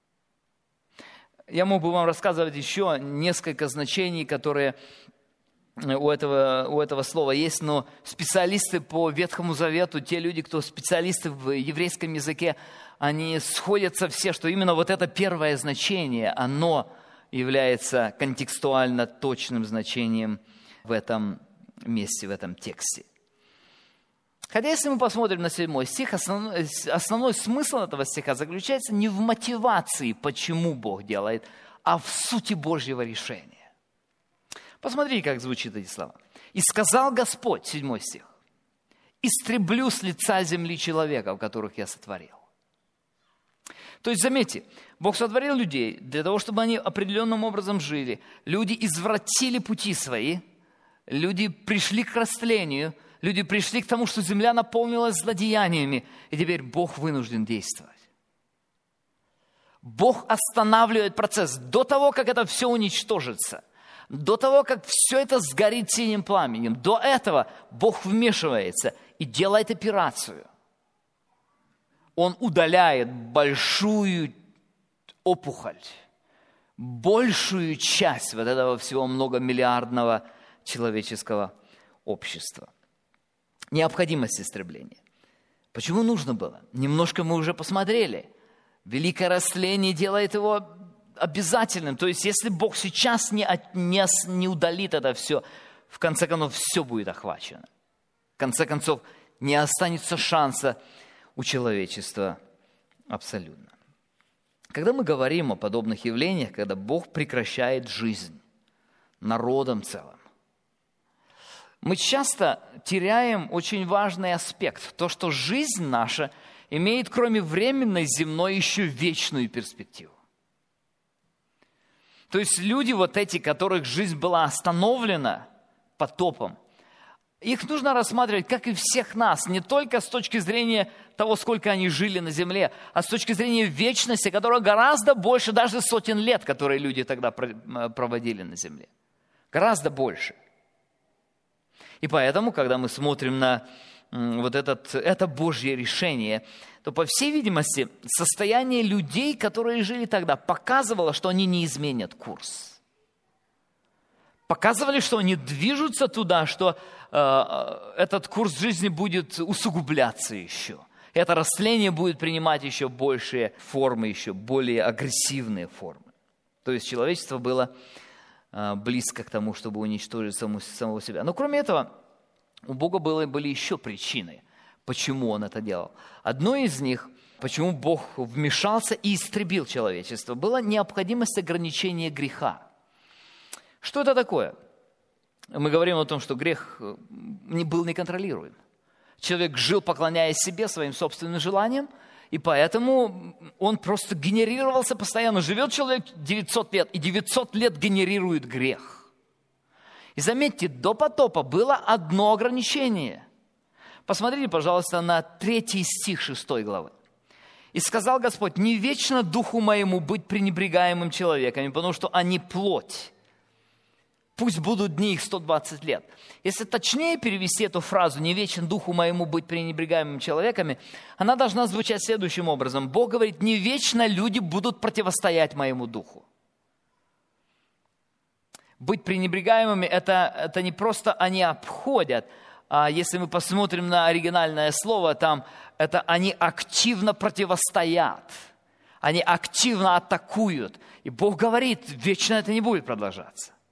Я мог бы вам рассказывать еще несколько значений, которые у этого, у этого слова есть, но специалисты по Ветхому Завету, те люди, кто специалисты в еврейском языке, они сходятся все, что именно вот это первое значение, оно является контекстуально точным значением в этом месте, в этом тексте. Хотя, если мы посмотрим на седьмой стих, основной, основной смысл этого стиха заключается не в мотивации, почему Бог делает, а в сути Божьего решения. Посмотри, как звучат эти слова. «И сказал Господь», седьмой стих, «истреблю с лица земли человеков, которых я сотворил». То есть, заметьте, Бог сотворил людей для того, чтобы они определенным образом жили. Люди извратили пути свои, люди пришли к растлению, люди пришли к тому, что земля наполнилась злодеяниями, и теперь Бог вынужден действовать. Бог останавливает процесс до того, как это все уничтожится. До того, как все это сгорит синим пламенем, до этого Бог вмешивается и делает операцию. Он удаляет большую опухоль, большую часть вот этого всего многомиллиардного человеческого общества. Необходимость истребления. Почему нужно было? Немножко мы уже посмотрели. Великое растление делает его обязательным. То есть, если Бог сейчас не, от, не, не удалит это все, в конце концов, все будет охвачено. В конце концов, не останется шанса у человечества абсолютно. Когда мы говорим о подобных явлениях, когда Бог прекращает жизнь народом целым, мы часто теряем очень важный аспект. То, что жизнь наша имеет, кроме временной земной, еще вечную перспективу. То есть люди вот эти, которых жизнь была остановлена потопом, их нужно рассматривать, как и всех нас, не только с точки зрения того, сколько они жили на земле, а с точки зрения вечности, которая гораздо больше даже сотен лет, которые люди тогда проводили на земле. Гораздо больше. И поэтому, когда мы смотрим на вот этот, это Божье решение, то, по всей видимости, состояние людей, которые жили тогда, показывало, что они не изменят курс. Показывали, что они движутся туда, что э, этот курс жизни будет усугубляться еще. Это растление будет принимать еще большие формы, еще более агрессивные формы. То есть человечество было э, близко к тому, чтобы уничтожить саму, самого себя. Но кроме этого, у Бога было, были еще причины, почему Он это делал. Одной из них, почему Бог вмешался и истребил человечество, была необходимость ограничения греха. Что это такое? Мы говорим о том, что грех не был неконтролируем. Человек жил, поклоняясь себе, своим собственным желаниям, и поэтому он просто генерировался постоянно. Живет человек девятьсот лет, и девятьсот лет генерирует грех. И заметьте, до потопа было одно ограничение. Посмотрите, пожалуйста, на третий стих шестой главы. «И сказал Господь, не вечно духу моему быть пренебрегаемым человеками, потому что они плоть. Пусть будут дни их сто двадцать лет». Если точнее перевести эту фразу «не вечен духу моему быть пренебрегаемым человеками», она должна звучать следующим образом. Бог говорит, не вечно люди будут противостоять моему духу. Быть пренебрегаемыми это, – это не просто они обходят, а если мы посмотрим на оригинальное слово, там это они активно противостоят, они активно атакуют. И Бог говорит, вечно это не будет продолжаться.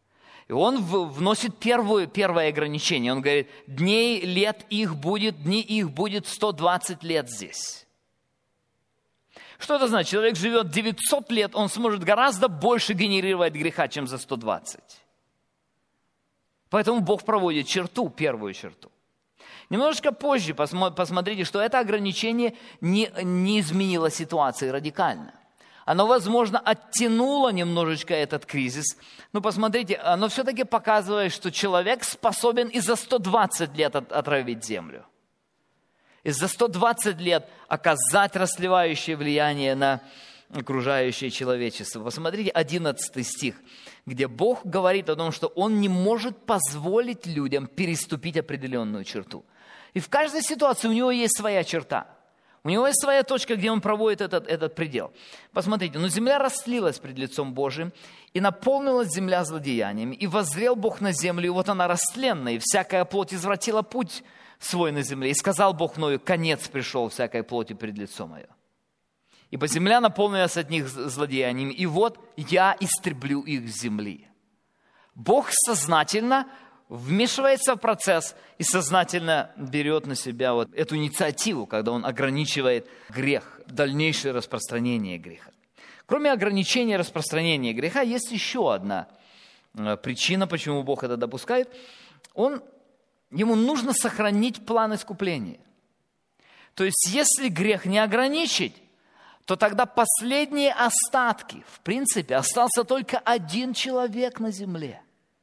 И он вносит первое, первое ограничение. Он говорит, дней лет их будет, дни их будет сто двадцать лет здесь. Что это значит? Человек живет девятьсот лет, он сможет гораздо больше генерировать греха, чем за сто двадцать. Поэтому Бог проводит черту, первую черту. Немножечко позже посмотрите, что это ограничение не, не изменило ситуации радикально. Оно, возможно, оттянуло немножечко этот кризис. Но посмотрите, оно все-таки показывает, что человек способен и за сто двадцать лет отравить землю. И за сто двадцать лет оказать расслевающее влияние на окружающее человечество. Посмотрите одиннадцатый стих, где Бог говорит о том, что Он не может позволить людям переступить определенную черту. И в каждой ситуации у Него есть своя черта. У него есть своя точка, где он проводит этот, этот предел. Посмотрите, но земля растлилась пред лицом Божиим, и наполнилась земля злодеяниями, и воззрел Бог на землю, и вот она растленная, и всякая плоть извратила путь свой на земле. И сказал Бог Ною, конец пришел всякой плоти пред лицо мое. Ибо земля наполнилась от них злодеяниями, и вот я истреблю их с земли. Бог сознательно вмешивается в процесс и сознательно берет на себя вот эту инициативу, когда Он ограничивает грех, дальнейшее распространение греха. Кроме ограничения распространения греха, есть еще одна причина, почему Бог это допускает. Он, ему нужно сохранить план искупления. То есть, если грех не ограничить, то тогда последние остатки, в принципе, остался только один человек на земле.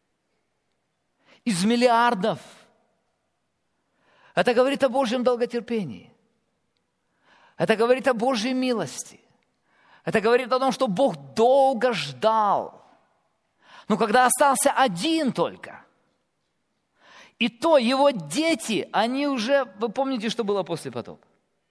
Из миллиардов. Это говорит о Божьем долготерпении. Это говорит о Божьей милости. Это говорит о том, что Бог долго ждал. Но когда остался один только, и то его дети, они уже, вы помните, что было после потопа?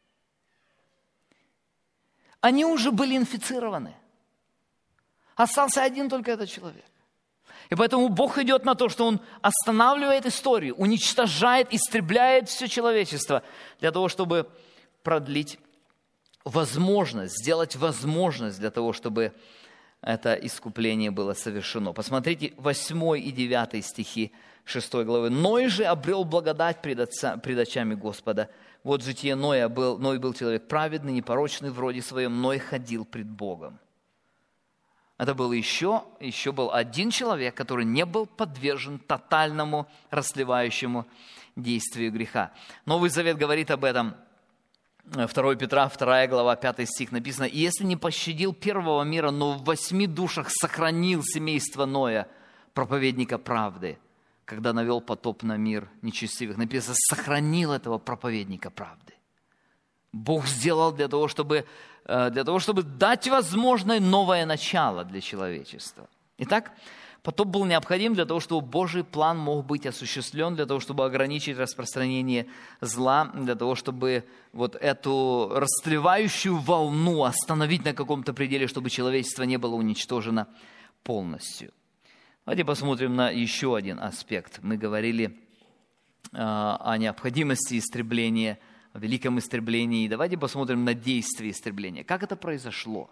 Они уже были инфицированы. Остался один только этот человек. И поэтому Бог идет на то, что Он останавливает историю, уничтожает, истребляет все человечество для того, чтобы продлить возможность, сделать возможность для того, чтобы это искупление было совершено. Посмотрите, восьмой и девятый стихи шестой главы. «Ной же обрел благодать пред, отца, пред очами Господа. Вот житие Ноя был, Ной был человек праведный, непорочный в роде своем, Ной ходил пред Богом». Это был еще, еще был один человек, который не был подвержен тотальному расслевающему действию греха. Новый Завет говорит об этом. второе Петра, вторая глава, пятый стих написано: «И если не пощадил первого мира, но в восьми душах сохранил семейство Ноя, проповедника правды, когда навел потоп на мир нечестивых». Написано, сохранил этого проповедника правды. Бог сделал для того, чтобы, для того, чтобы дать возможное новое начало для человечества. Итак, потоп был необходим для того, чтобы Божий план мог быть осуществлен, для того, чтобы ограничить распространение зла, для того, чтобы вот эту растлевающую волну остановить на каком-то пределе, чтобы человечество не было уничтожено полностью. Давайте посмотрим на еще один аспект. Мы говорили э, о необходимости истребления, о великом истреблении. Давайте посмотрим на действие истребления. Как это произошло?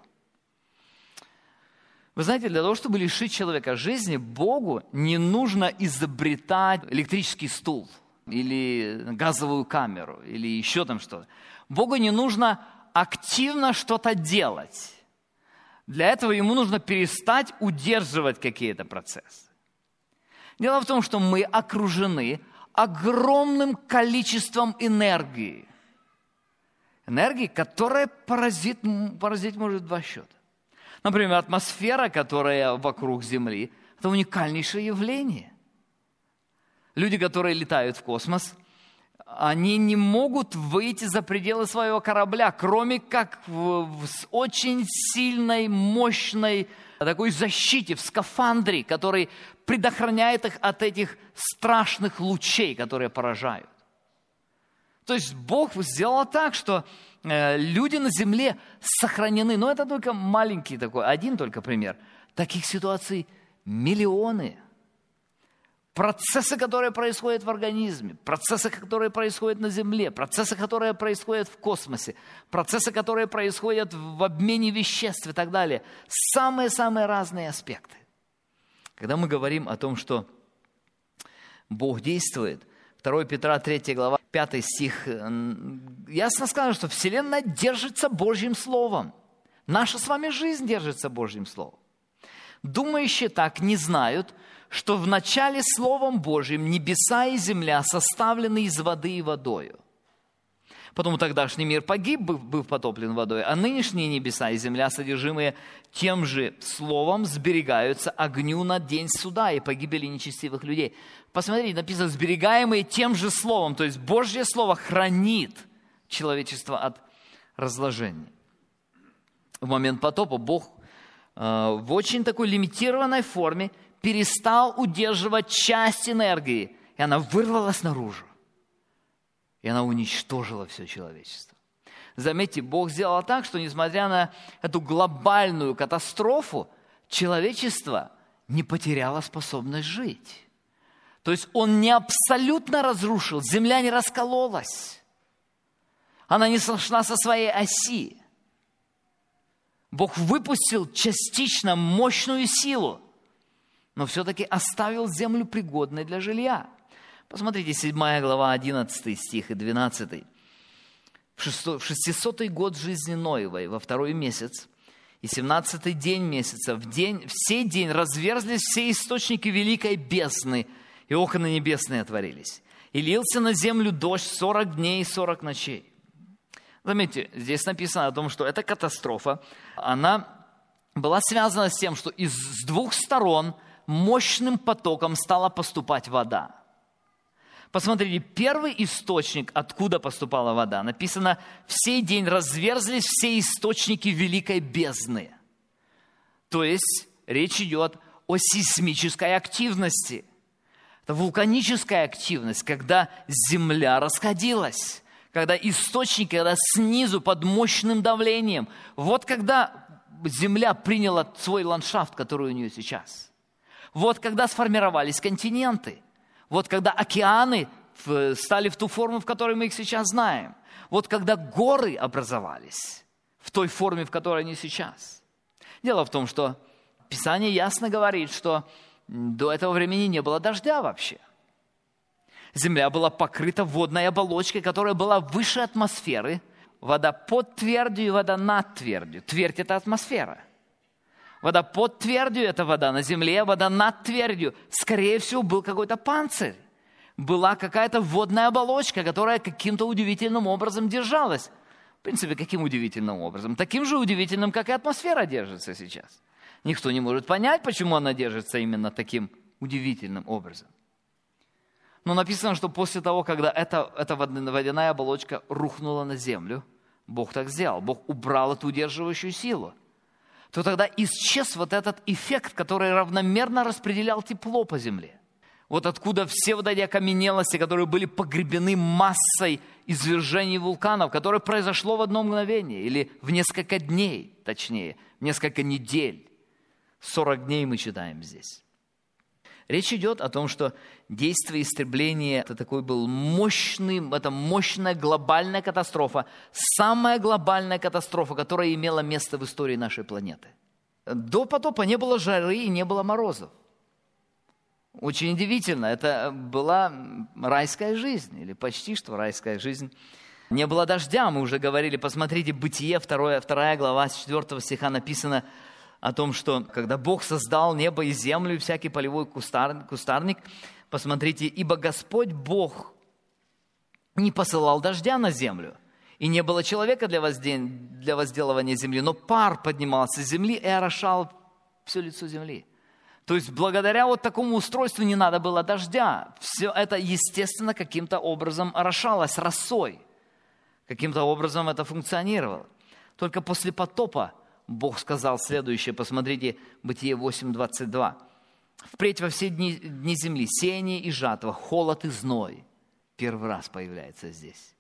Вы знаете, для того, чтобы лишить человека жизни, Богу не нужно изобретать электрический стул или газовую камеру или еще там что-то. Богу не нужно активно что-то делать. Для этого ему нужно перестать удерживать какие-то процессы. Дело в том, что мы окружены огромным количеством энергии. Энергии, которая поразит, поразить может в два счета. Например, атмосфера, которая вокруг Земли, это уникальнейшее явление. Люди, которые летают в космос, они не могут выйти за пределы своего корабля, кроме как в, в очень сильной, мощной такой защите, в скафандре, который предохраняет их от этих страшных лучей, которые поражают. То есть Бог сделал так, что э, люди на земле сохранены. Но это только маленький такой, один только пример. Таких ситуаций миллионы. Процессы, которые происходят в организме, процессы, которые происходят на Земле, процессы, которые происходят в космосе, процессы, которые происходят в обмене веществ и так далее. Самые-самые разные аспекты. Когда мы говорим о том, что Бог действует, второе Петра, третья глава, пятый стих, ясно сказано, что Вселенная держится Божьим Словом. Наша с вами жизнь держится Божьим Словом. Думающие так не знают, что в начале Словом Божьим небеса и земля составлены из воды и водою. Потом тогдашний мир погиб, быв потоплен водой, а нынешние небеса и земля, содержимые тем же словом, сберегаются огню на день суда и погибели нечестивых людей. Посмотрите, написано, сберегаемые тем же словом, то есть Божье Слово хранит человечество от разложения. В момент потопа Бог э, в очень такой лимитированной форме перестал удерживать часть энергии, и она вырвалась наружу. И она уничтожила все человечество. Заметьте, Бог сделал так, что несмотря на эту глобальную катастрофу, человечество не потеряло способность жить. То есть Он не абсолютно разрушил, земля не раскололась. Она не сошла со своей оси. Бог выпустил частично мощную силу, но все-таки оставил землю пригодной для жилья. Посмотрите, седьмая глава, одиннадцатый стих и двенадцатый. В шестисотый год жизни Ноевой, во второй месяц, и семнадцатый день месяца, в день, в сей день разверзлись все источники великой бездны, и окна небесные отворились. И лился на землю дождь сорок дней и сорок ночей. Заметьте, здесь написано о том, что эта катастрофа, она была связана с тем, что из с двух сторон мощным потоком стала поступать вода. Посмотрите, первый источник, откуда поступала вода, написано, в сей день разверзлись все источники великой бездны. То есть речь идет о сейсмической активности. Это вулканическая активность, когда земля расходилась, когда источники, когда снизу под мощным давлением. Вот когда земля приняла свой ландшафт, который у нее сейчас. Вот когда сформировались континенты. Вот когда океаны стали в ту форму, в которой мы их сейчас знаем. Вот когда горы образовались в той форме, в которой они сейчас. Дело в том, что Писание ясно говорит, что до этого времени не было дождя вообще. Земля была покрыта водной оболочкой, которая была выше атмосферы. Вода под твердью и вода над твердью. Твердь – это атмосфера. Вода под твердью – это вода на земле, вода над твердью. Скорее всего, был какой-то панцирь. Была какая-то водная оболочка, которая каким-то удивительным образом держалась. В принципе, каким удивительным образом? Таким же удивительным, как и атмосфера держится сейчас. Никто не может понять, почему она держится именно таким удивительным образом. Но написано, что после того, когда эта, эта водяная оболочка рухнула на землю, Бог так сделал, Бог убрал эту удерживающую силу, то тогда исчез вот этот эффект, который равномерно распределял тепло по земле. Вот откуда все вот эти окаменелости, которые были погребены массой извержений вулканов, которое произошло в одно мгновение, или в несколько дней, точнее, в несколько недель. сорок дней мы читаем здесь. Речь идет о том, что действие истребления, это такой был мощный, это мощная глобальная катастрофа, самая глобальная катастрофа, которая имела место в истории нашей планеты. До потопа не было жары и не было морозов. Очень удивительно, это была райская жизнь, или почти что райская жизнь. Не было дождя, мы уже говорили, посмотрите, Бытие, вторая, вторая глава, с четвёртого стиха написано о том, что когда Бог создал небо и землю, и всякий полевой кустарник, кустарник, посмотрите, ибо Господь Бог не посылал дождя на землю, и не было человека для, возден... для возделывания земли, но пар поднимался с земли и орошал все лицо земли. То есть благодаря вот такому устройству не надо было дождя. Все это, естественно, каким-то образом орошалось росой. Каким-то образом это функционировало. Только после потопа Бог сказал следующее, посмотрите, Бытие восемь двадцать два. «Впредь во все дни, дни земли сеяние и жатва, холод и зной». Первый раз появляется здесь.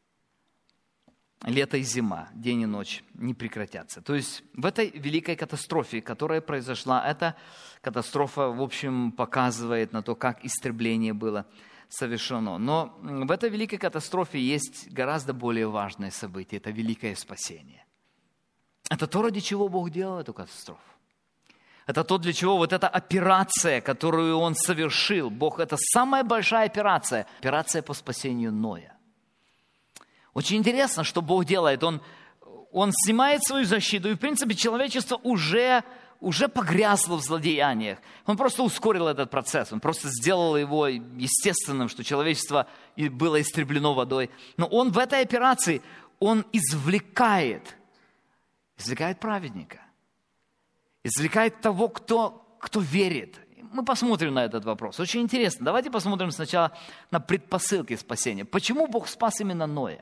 Лето и зима, день и ночь не прекратятся. То есть в этой великой катастрофе, которая произошла, эта катастрофа, в общем, показывает на то, как истребление было совершено. Но в этой великой катастрофе есть гораздо более важное событие, это великое спасение. Это то, ради чего Бог делал эту катастрофу. Это то, для чего вот эта операция, которую Он совершил. Бог, это самая большая операция. Операция по спасению Ноя. Очень интересно, что Бог делает. Он, он снимает свою защиту, и, в принципе, человечество уже, уже погрязло в злодеяниях. Он просто ускорил этот процесс. Он просто сделал его естественным, что человечество было истреблено водой. Но Он в этой операции, Он извлекает, извлекает праведника. Извлекает того, кто, кто верит. Мы посмотрим на этот вопрос. Очень интересно. Давайте посмотрим сначала на предпосылки спасения. Почему Бог спас именно Ноя?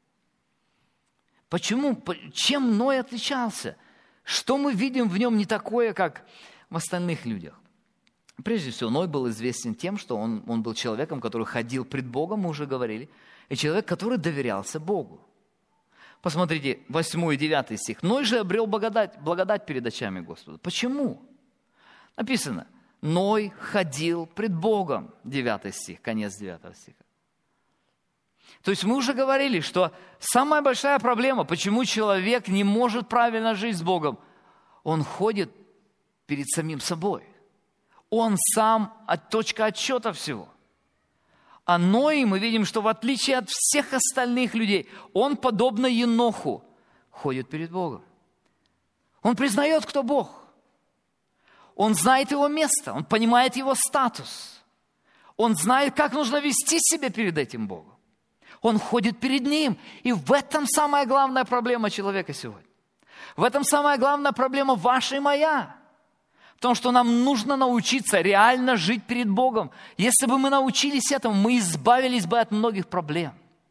Почему? Чем Ной отличался? Что мы видим в нем не такое, как в остальных людях? Прежде всего, Ной был известен тем, что он, он был человеком, который ходил пред Богом, мы уже говорили, и человек, который доверялся Богу. Посмотрите, восьмой и девятый стих. «Ной же обрел благодать, благодать перед очами Господа». Почему? Написано, Ной ходил пред Богом. девятый стих, конец девятого стиха. То есть мы уже говорили, что самая большая проблема, почему человек не может правильно жить с Богом, он ходит перед самим собой. Он сам от точка отсчета всего. А Ной, мы видим, что в отличие от всех остальных людей, он, подобно Еноху, ходит перед Богом. Он признает, кто Бог. Он знает его место, он понимает его статус. Он знает, как нужно вести себя перед этим Богом. Он ходит перед Ним. И в этом самая главная проблема человека сегодня. В этом самая главная проблема ваша и моя. В том, что нам нужно научиться реально жить перед Богом. Если бы мы научились этому, мы избавились бы от многих проблем.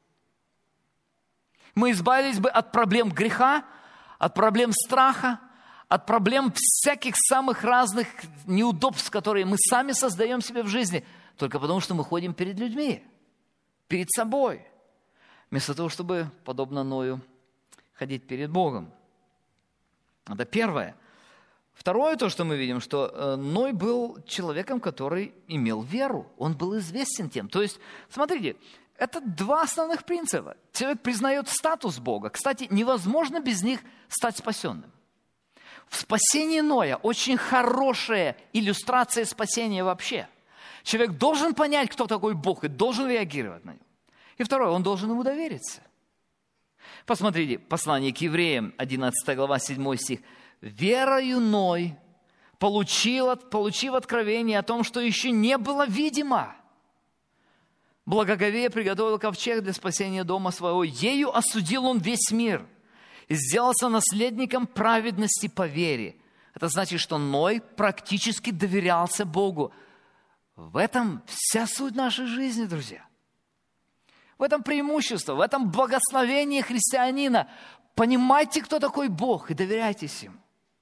Мы избавились бы от проблем греха, от проблем страха, от проблем всяких самых разных неудобств, которые мы сами создаем себе в жизни, только потому, что мы ходим перед людьми, перед собой, вместо того, чтобы, подобно Ною, ходить перед Богом. Это первое. Второе, то, что мы видим, что Ной был человеком, который имел веру. Он был известен тем. То есть, смотрите, это два основных принципа. Человек признает статус Бога. Кстати, невозможно без них стать спасенным. В спасении Ноя очень хорошая иллюстрация спасения вообще. Человек должен понять, кто такой Бог, и должен реагировать на него. И второе, он должен ему довериться. Посмотрите, послание к евреям, одиннадцатая глава, седьмой стих. «Верою Ной, получил, получив откровение о том, что еще не было видимо, благоговея приготовил ковчег для спасения дома своего. Ею осудил он весь мир и сделался наследником праведности по вере». Это значит, что Ной практически доверялся Богу. В этом вся суть нашей жизни, друзья. В этом преимущество, в этом благословении христианина. Понимайте, кто такой Бог, и доверяйтесь Ему.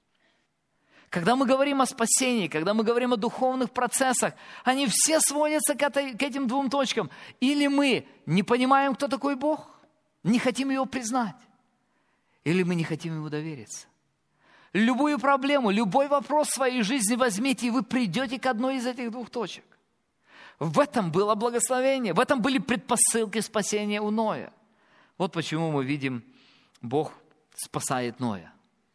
Когда мы говорим о спасении, когда мы говорим о духовных процессах, они все сводятся к, этой, к этим двум точкам. Или мы не понимаем, кто такой Бог, не хотим Его признать, или мы не хотим Ему довериться. Любую проблему, любой вопрос в своей жизни возьмите, и вы придете к одной из этих двух точек. В этом было благословение, в этом были предпосылки спасения у Ноя. Вот почему мы видим, Бог спасает Ноя.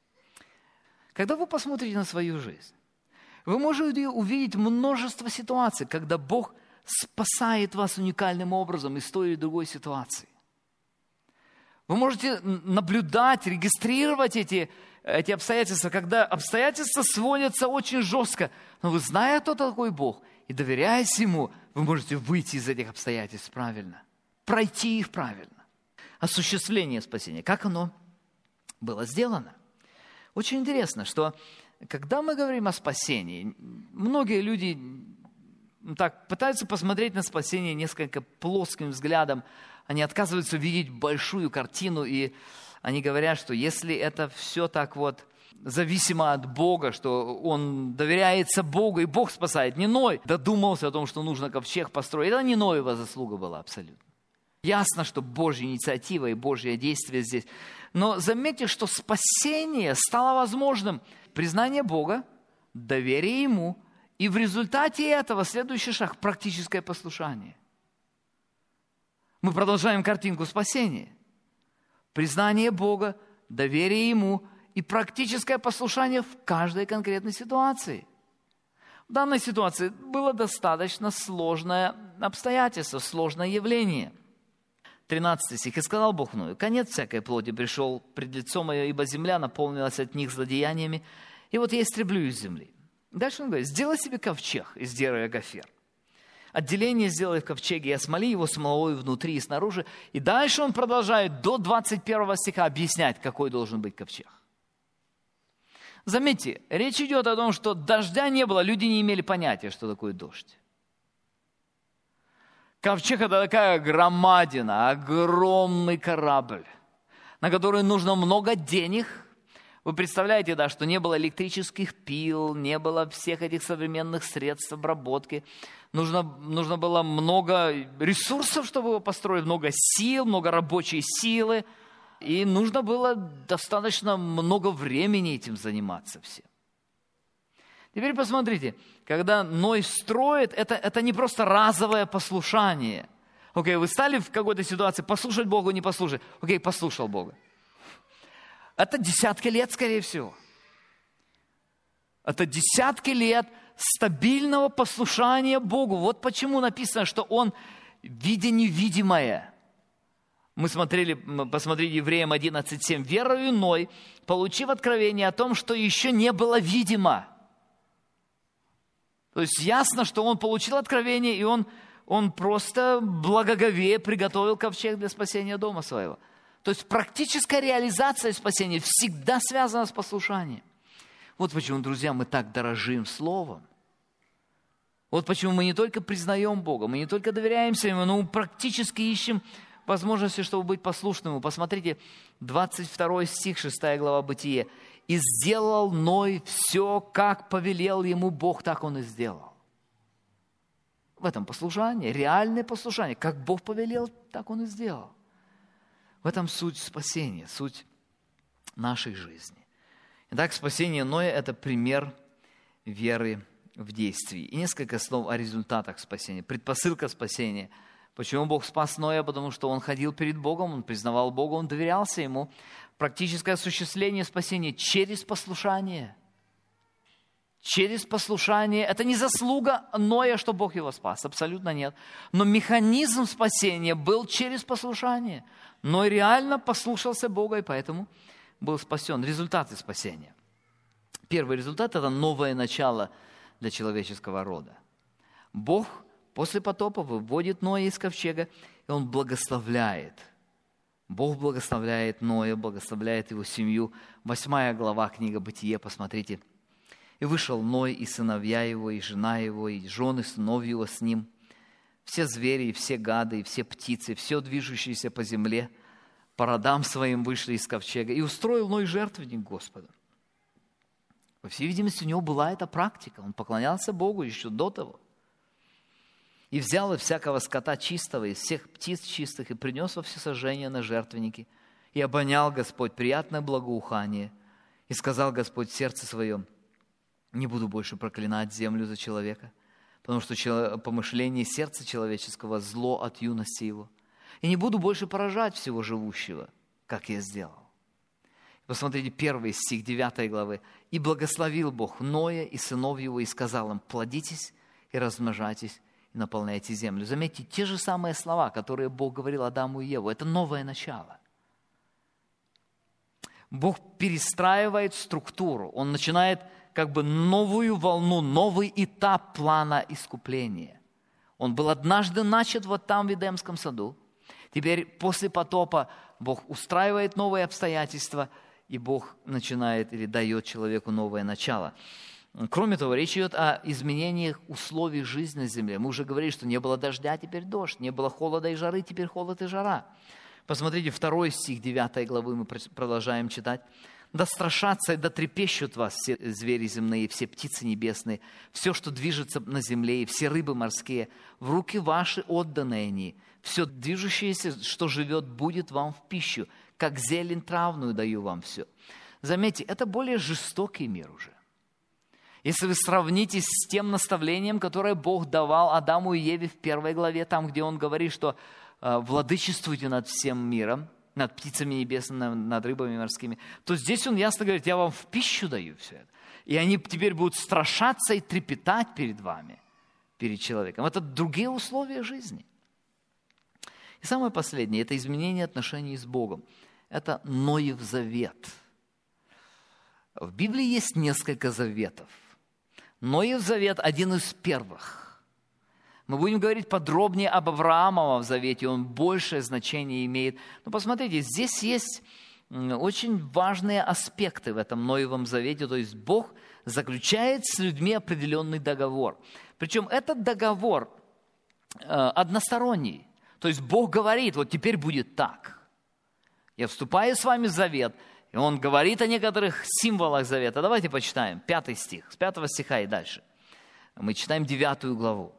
Когда вы посмотрите на свою жизнь, вы можете увидеть множество ситуаций, когда Бог спасает вас уникальным образом из той или другой ситуации. Вы можете наблюдать, регистрировать эти, эти обстоятельства, когда обстоятельства сводятся очень жестко. Но вы, зная, кто такой Бог, и доверяясь Ему, вы можете выйти из этих обстоятельств правильно, пройти их правильно. Осуществление спасения, как оно было сделано? Очень интересно, что когда мы говорим о спасении, многие люди так пытаются посмотреть на спасение несколько плоским взглядом. Они отказываются видеть большую картину, и они говорят, что если это все так вот зависимо от Бога, что он доверяется Богу, и Бог спасает. Не Ной додумался о том, что нужно ковчег построить. Это не Ноева заслуга была абсолютно. Ясно, что Божья инициатива и Божье действие здесь. Но заметьте, что спасение стало возможным. Признание Бога, доверие Ему, и в результате этого следующий шаг – практическое послушание. Мы продолжаем картинку спасения. Признание Бога, доверие Ему, и практическое послушание в каждой конкретной ситуации. В данной ситуации было достаточно сложное обстоятельство, сложное явление. тринадцатый стих. «И сказал Бог Ною: конец всякой плоти пришел пред лицо мое, ибо земля наполнилась от них злодеяниями, и вот я истреблю из земли». Дальше он говорит: сделай себе ковчег из дерева гофер. Отделение сделай в ковчеге и осмоли его смолой внутри и снаружи. И дальше он продолжает до двадцать первого стиха объяснять, какой должен быть ковчег. Заметьте, речь идет о том, что дождя не было, люди не имели понятия, что такое дождь. Ковчег – это такая громадина, огромный корабль, на который нужно много денег. Вы представляете, да, что не было электрических пил, не было всех этих современных средств обработки. Нужно, нужно было много ресурсов, чтобы его построить, много сил, много рабочей силы. И нужно было достаточно много времени этим заниматься всем. Теперь посмотрите, когда Ной строит, это, это не просто разовое послушание. Окей, вы стали в какой-то ситуации послушать Бога, не послушать. Окей, послушал Бога. Это десятки лет, скорее всего. Это десятки лет стабильного послушания Богу. Вот почему написано, что Он, видя невидимое. Мы смотрели, посмотрели Евреям одиннадцать семь. «Верою Ной, получив откровение о том, что еще не было видимо». То есть ясно, что он получил откровение, и он, он просто благоговея приготовил ковчег для спасения дома своего. То есть практическая реализация спасения всегда связана с послушанием. Вот почему, друзья, мы так дорожим Словом. Вот почему мы не только признаем Бога, мы не только доверяемся Ему, но мы практически ищем возможности, чтобы быть послушным. Посмотрите, двадцать второй стих, шестая глава Бытие. «И сделал Ной все, как повелел ему Бог, так он и сделал». В этом послушание, реальное послушание. Как Бог повелел, так он и сделал. В этом суть спасения, суть нашей жизни. Итак, спасение Ноя – это пример веры в действии. И несколько слов о результатах спасения. Предпосылка спасения. Почему Бог спас Ноя? Потому что он ходил перед Богом, он признавал Бога, он доверялся Ему. Практическое осуществление спасения через послушание. Через послушание. Это не заслуга Ноя, что Бог его спас. Абсолютно нет. Но механизм спасения был через послушание. Ной реально послушался Бога, и поэтому был спасен. Результаты спасения. Первый результат – это новое начало для человеческого рода. Бог после потопа выводит Ноя из ковчега, и Он благословляет. Бог благословляет Ноя, благословляет его семью. Восьмая глава, книга Бытие, посмотрите. «И вышел Ной, и сыновья его, и жена его, и жены сынов его с ним, все звери, и все гады, и все птицы, все движущиеся по земле, по родам своим вышли из ковчега, и устроил Ной жертвенник Господу». По всей видимости, у него была эта практика. Он поклонялся Богу еще до того. «И взял из всякого скота чистого, из всех птиц чистых, и принес во всесожжение на жертвенники. И обонял Господь приятное благоухание. И сказал Господь в сердце своем: не буду больше проклинать землю за человека, потому что помышление сердца человеческого зло от юности его. И не буду больше поражать всего живущего, как я сделал». Посмотрите, первый стих девятой главы. «И благословил Бог Ноя и сынов его, и сказал им: плодитесь и размножайтесь, и наполняйте землю». Заметьте, те же самые слова, которые Бог говорил Адаму и Еву. Это новое начало. Бог перестраивает структуру. Он начинает как бы новую волну, новый этап плана искупления. Он был однажды начат вот там, в Эдемском саду. Теперь после потопа Бог устраивает новые обстоятельства, и Бог начинает или дает человеку новое начало. Кроме того, речь идет о изменениях условий жизни на земле. Мы уже говорили, что не было дождя, теперь дождь. Не было холода и жары, теперь холод и жара. Посмотрите, второй стих девятой главы мы продолжаем читать. «Да страшатся и да трепещут вас все звери земные, все птицы небесные, все, что движется на земле, и все рыбы морские. В руки ваши отданы они. Все движущееся, что живет, будет вам в пищу. Как зелень травную даю вам все». Заметьте, это более жестокий мир уже. Если вы сравните с тем наставлением, которое Бог давал Адаму и Еве в первой главе, там, где Он говорит, что «владычествуйте над всем миром», над птицами небесными, над рыбами морскими, то здесь он ясно говорит, я вам в пищу даю все это. И они теперь будут страшаться и трепетать перед вами, перед человеком. Это другие условия жизни. И самое последнее – это изменение отношений с Богом. Это Ноев завет. В Библии есть несколько заветов. Ноев завет – один из первых. Мы будем говорить подробнее об Авраамовом завете, он большее значение имеет. Но посмотрите, здесь есть очень важные аспекты в этом Ноевом завете, то есть Бог заключает с людьми определенный договор. Причем этот договор э, односторонний. То есть Бог говорит, вот теперь будет так. Я вступаю с вами в завет, и Он говорит о некоторых символах завета. Давайте почитаем, пятый стих, с пятого стиха и дальше. Мы читаем девятую главу.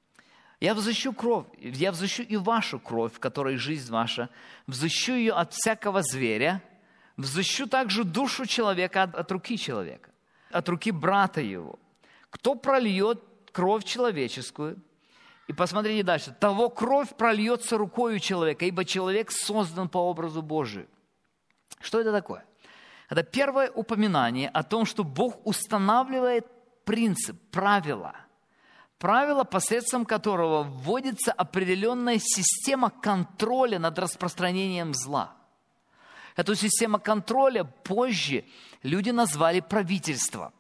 «Я взыщу кровь, я взыщу и вашу кровь, в которой жизнь ваша, взыщу ее от всякого зверя, взыщу также душу человека от, от руки человека, от руки брата его. Кто прольет кровь человеческую?» И посмотрите дальше. «Того кровь прольется рукою человека, ибо человек создан по образу Божию». Что это такое? Это первое упоминание о том, что Бог устанавливает принцип, правила, правило, посредством которого вводится определенная система контроля над распространением зла. Эту систему контроля позже люди назвали правительством.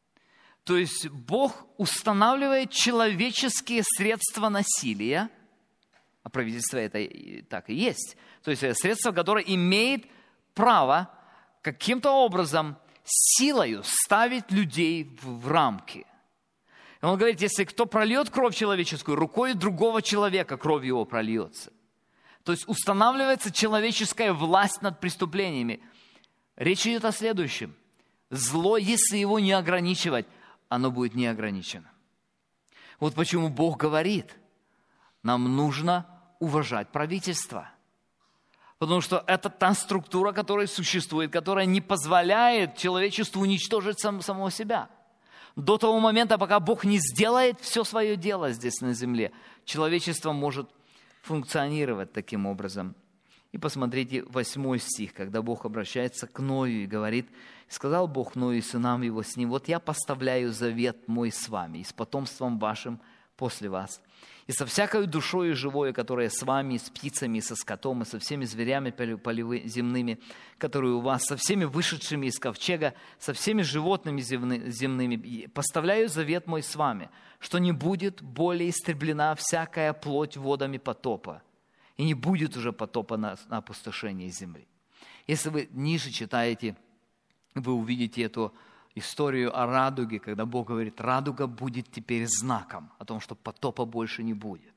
То есть Бог устанавливает человеческие средства насилия, а правительство это так и есть. То есть это средство, которое имеет право каким-то образом силою ставить людей в рамки. И он говорит, если кто прольет кровь человеческую, рукой другого человека кровь его прольется. То есть устанавливается человеческая власть над преступлениями. Речь идет о следующем. Зло, если его не ограничивать, оно будет не ограничено. Вот почему Бог говорит, нам нужно уважать правительство. Потому что это та структура, которая существует, которая не позволяет человечеству уничтожить сам, самого себя. До того момента, пока Бог не сделает все свое дело здесь на земле, человечество может функционировать таким образом. И посмотрите восьмой стих, когда Бог обращается к Ною и говорит, «Сказал Бог Ною и сынам его с ним, вот я поставляю завет мой с вами и с потомством вашим после вас, и со всякой душою живою, которая с вами, и с птицами, и со скотом, и со всеми зверями полевыми, земными, которые у вас, со всеми вышедшими из ковчега, со всеми животными земны, земными, поставляю завет мой с вами, что не будет более истреблена всякая плоть водами потопа, и не будет уже потопа на, на опустошение земли». Если вы ниже читаете, вы увидите эту историю о радуге, когда Бог говорит, радуга будет теперь знаком о том, что потопа больше не будет.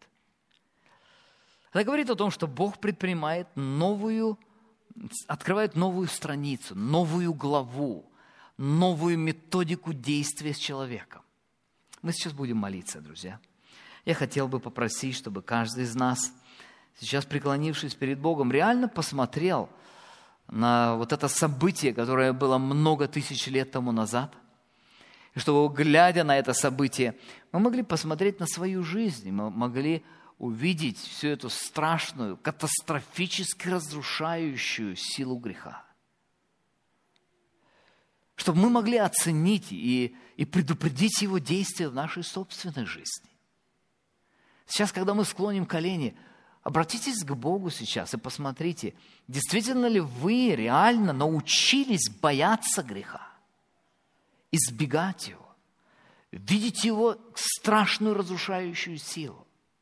Это говорит о том, что Бог предпринимает новую, открывает новую страницу, новую главу, новую методику действия с человеком. Мы сейчас будем молиться, друзья. Я хотел бы попросить, чтобы каждый из нас, сейчас преклонившись перед Богом, реально посмотрел на вот это событие, которое было много тысяч лет тому назад. И чтобы, глядя на это событие, мы могли посмотреть на свою жизнь, мы могли увидеть всю эту страшную, катастрофически разрушающую силу греха. Чтобы мы могли оценить и, и предупредить его действия в нашей собственной жизни. Сейчас, когда мы склоним колени, обратитесь к Богу сейчас и посмотрите, действительно ли вы реально научились бояться греха, избегать его, видеть его страшную разрушающую силу.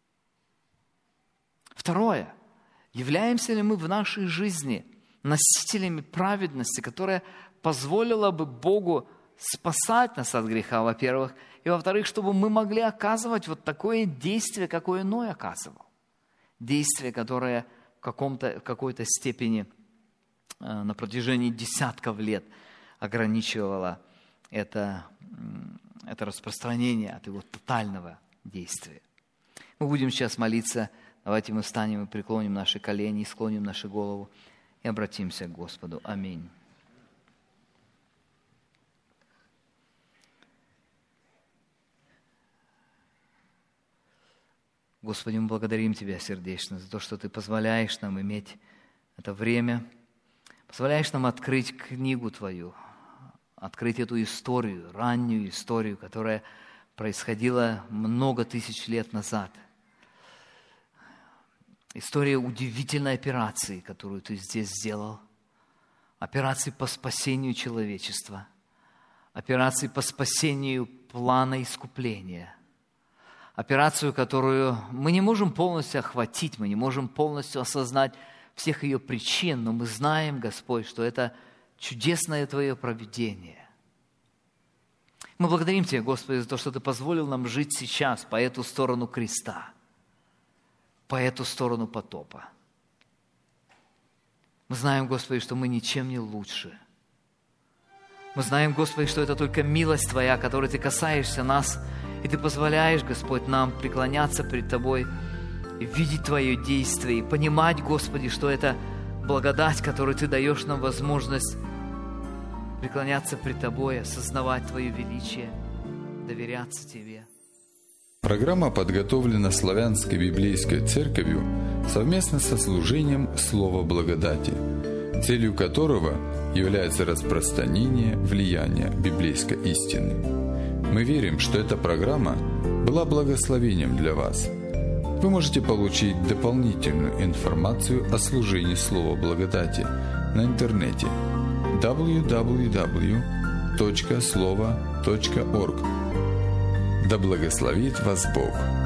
Второе. Являемся ли мы в нашей жизни носителями праведности, которая позволила бы Богу спасать нас от греха, во-первых, и во-вторых, чтобы мы могли оказывать вот такое действие, какое Ной оказывал. Действие, которое в, каком-то, в какой-то степени э, на протяжении десятков лет ограничивало это, это распространение от его тотального действия. Мы будем сейчас молиться. Давайте мы встанем и преклоним наши колени, склоним нашу голову и обратимся к Господу. Аминь. Господи, мы благодарим Тебя сердечно за то, что Ты позволяешь нам иметь это время. Позволяешь нам открыть книгу Твою, открыть эту историю, раннюю историю, которая происходила много тысяч лет назад. История удивительной операции, которую Ты здесь сделал. Операции по спасению человечества. Операции по спасению плана искупления. Операцию, которую мы не можем полностью охватить, мы не можем полностью осознать всех ее причин, но мы знаем, Господь, что это чудесное Твое провидение. Мы благодарим Тебя, Господи, за то, что Ты позволил нам жить сейчас по эту сторону креста, по эту сторону потопа. Мы знаем, Господи, что мы ничем не лучше. Мы знаем, Господи, что это только милость Твоя, которой Ты касаешься нас, и Ты позволяешь, Господь, нам преклоняться пред Тобой и видеть Твое действие, и понимать, Господи, что это благодать, которую Ты даешь нам возможность преклоняться пред Тобой, осознавать Твое величие, доверяться Тебе. Программа подготовлена Славянской библейской церковью совместно со служением Слова Благодати, целью которого является распространение влияния библейской истины. Мы верим, что эта программа была благословением для вас. Вы можете получить дополнительную информацию о служении Слова Благодати на интернете дабл ю дабл ю дабл ю точка слова точка орг. Да благословит вас Бог!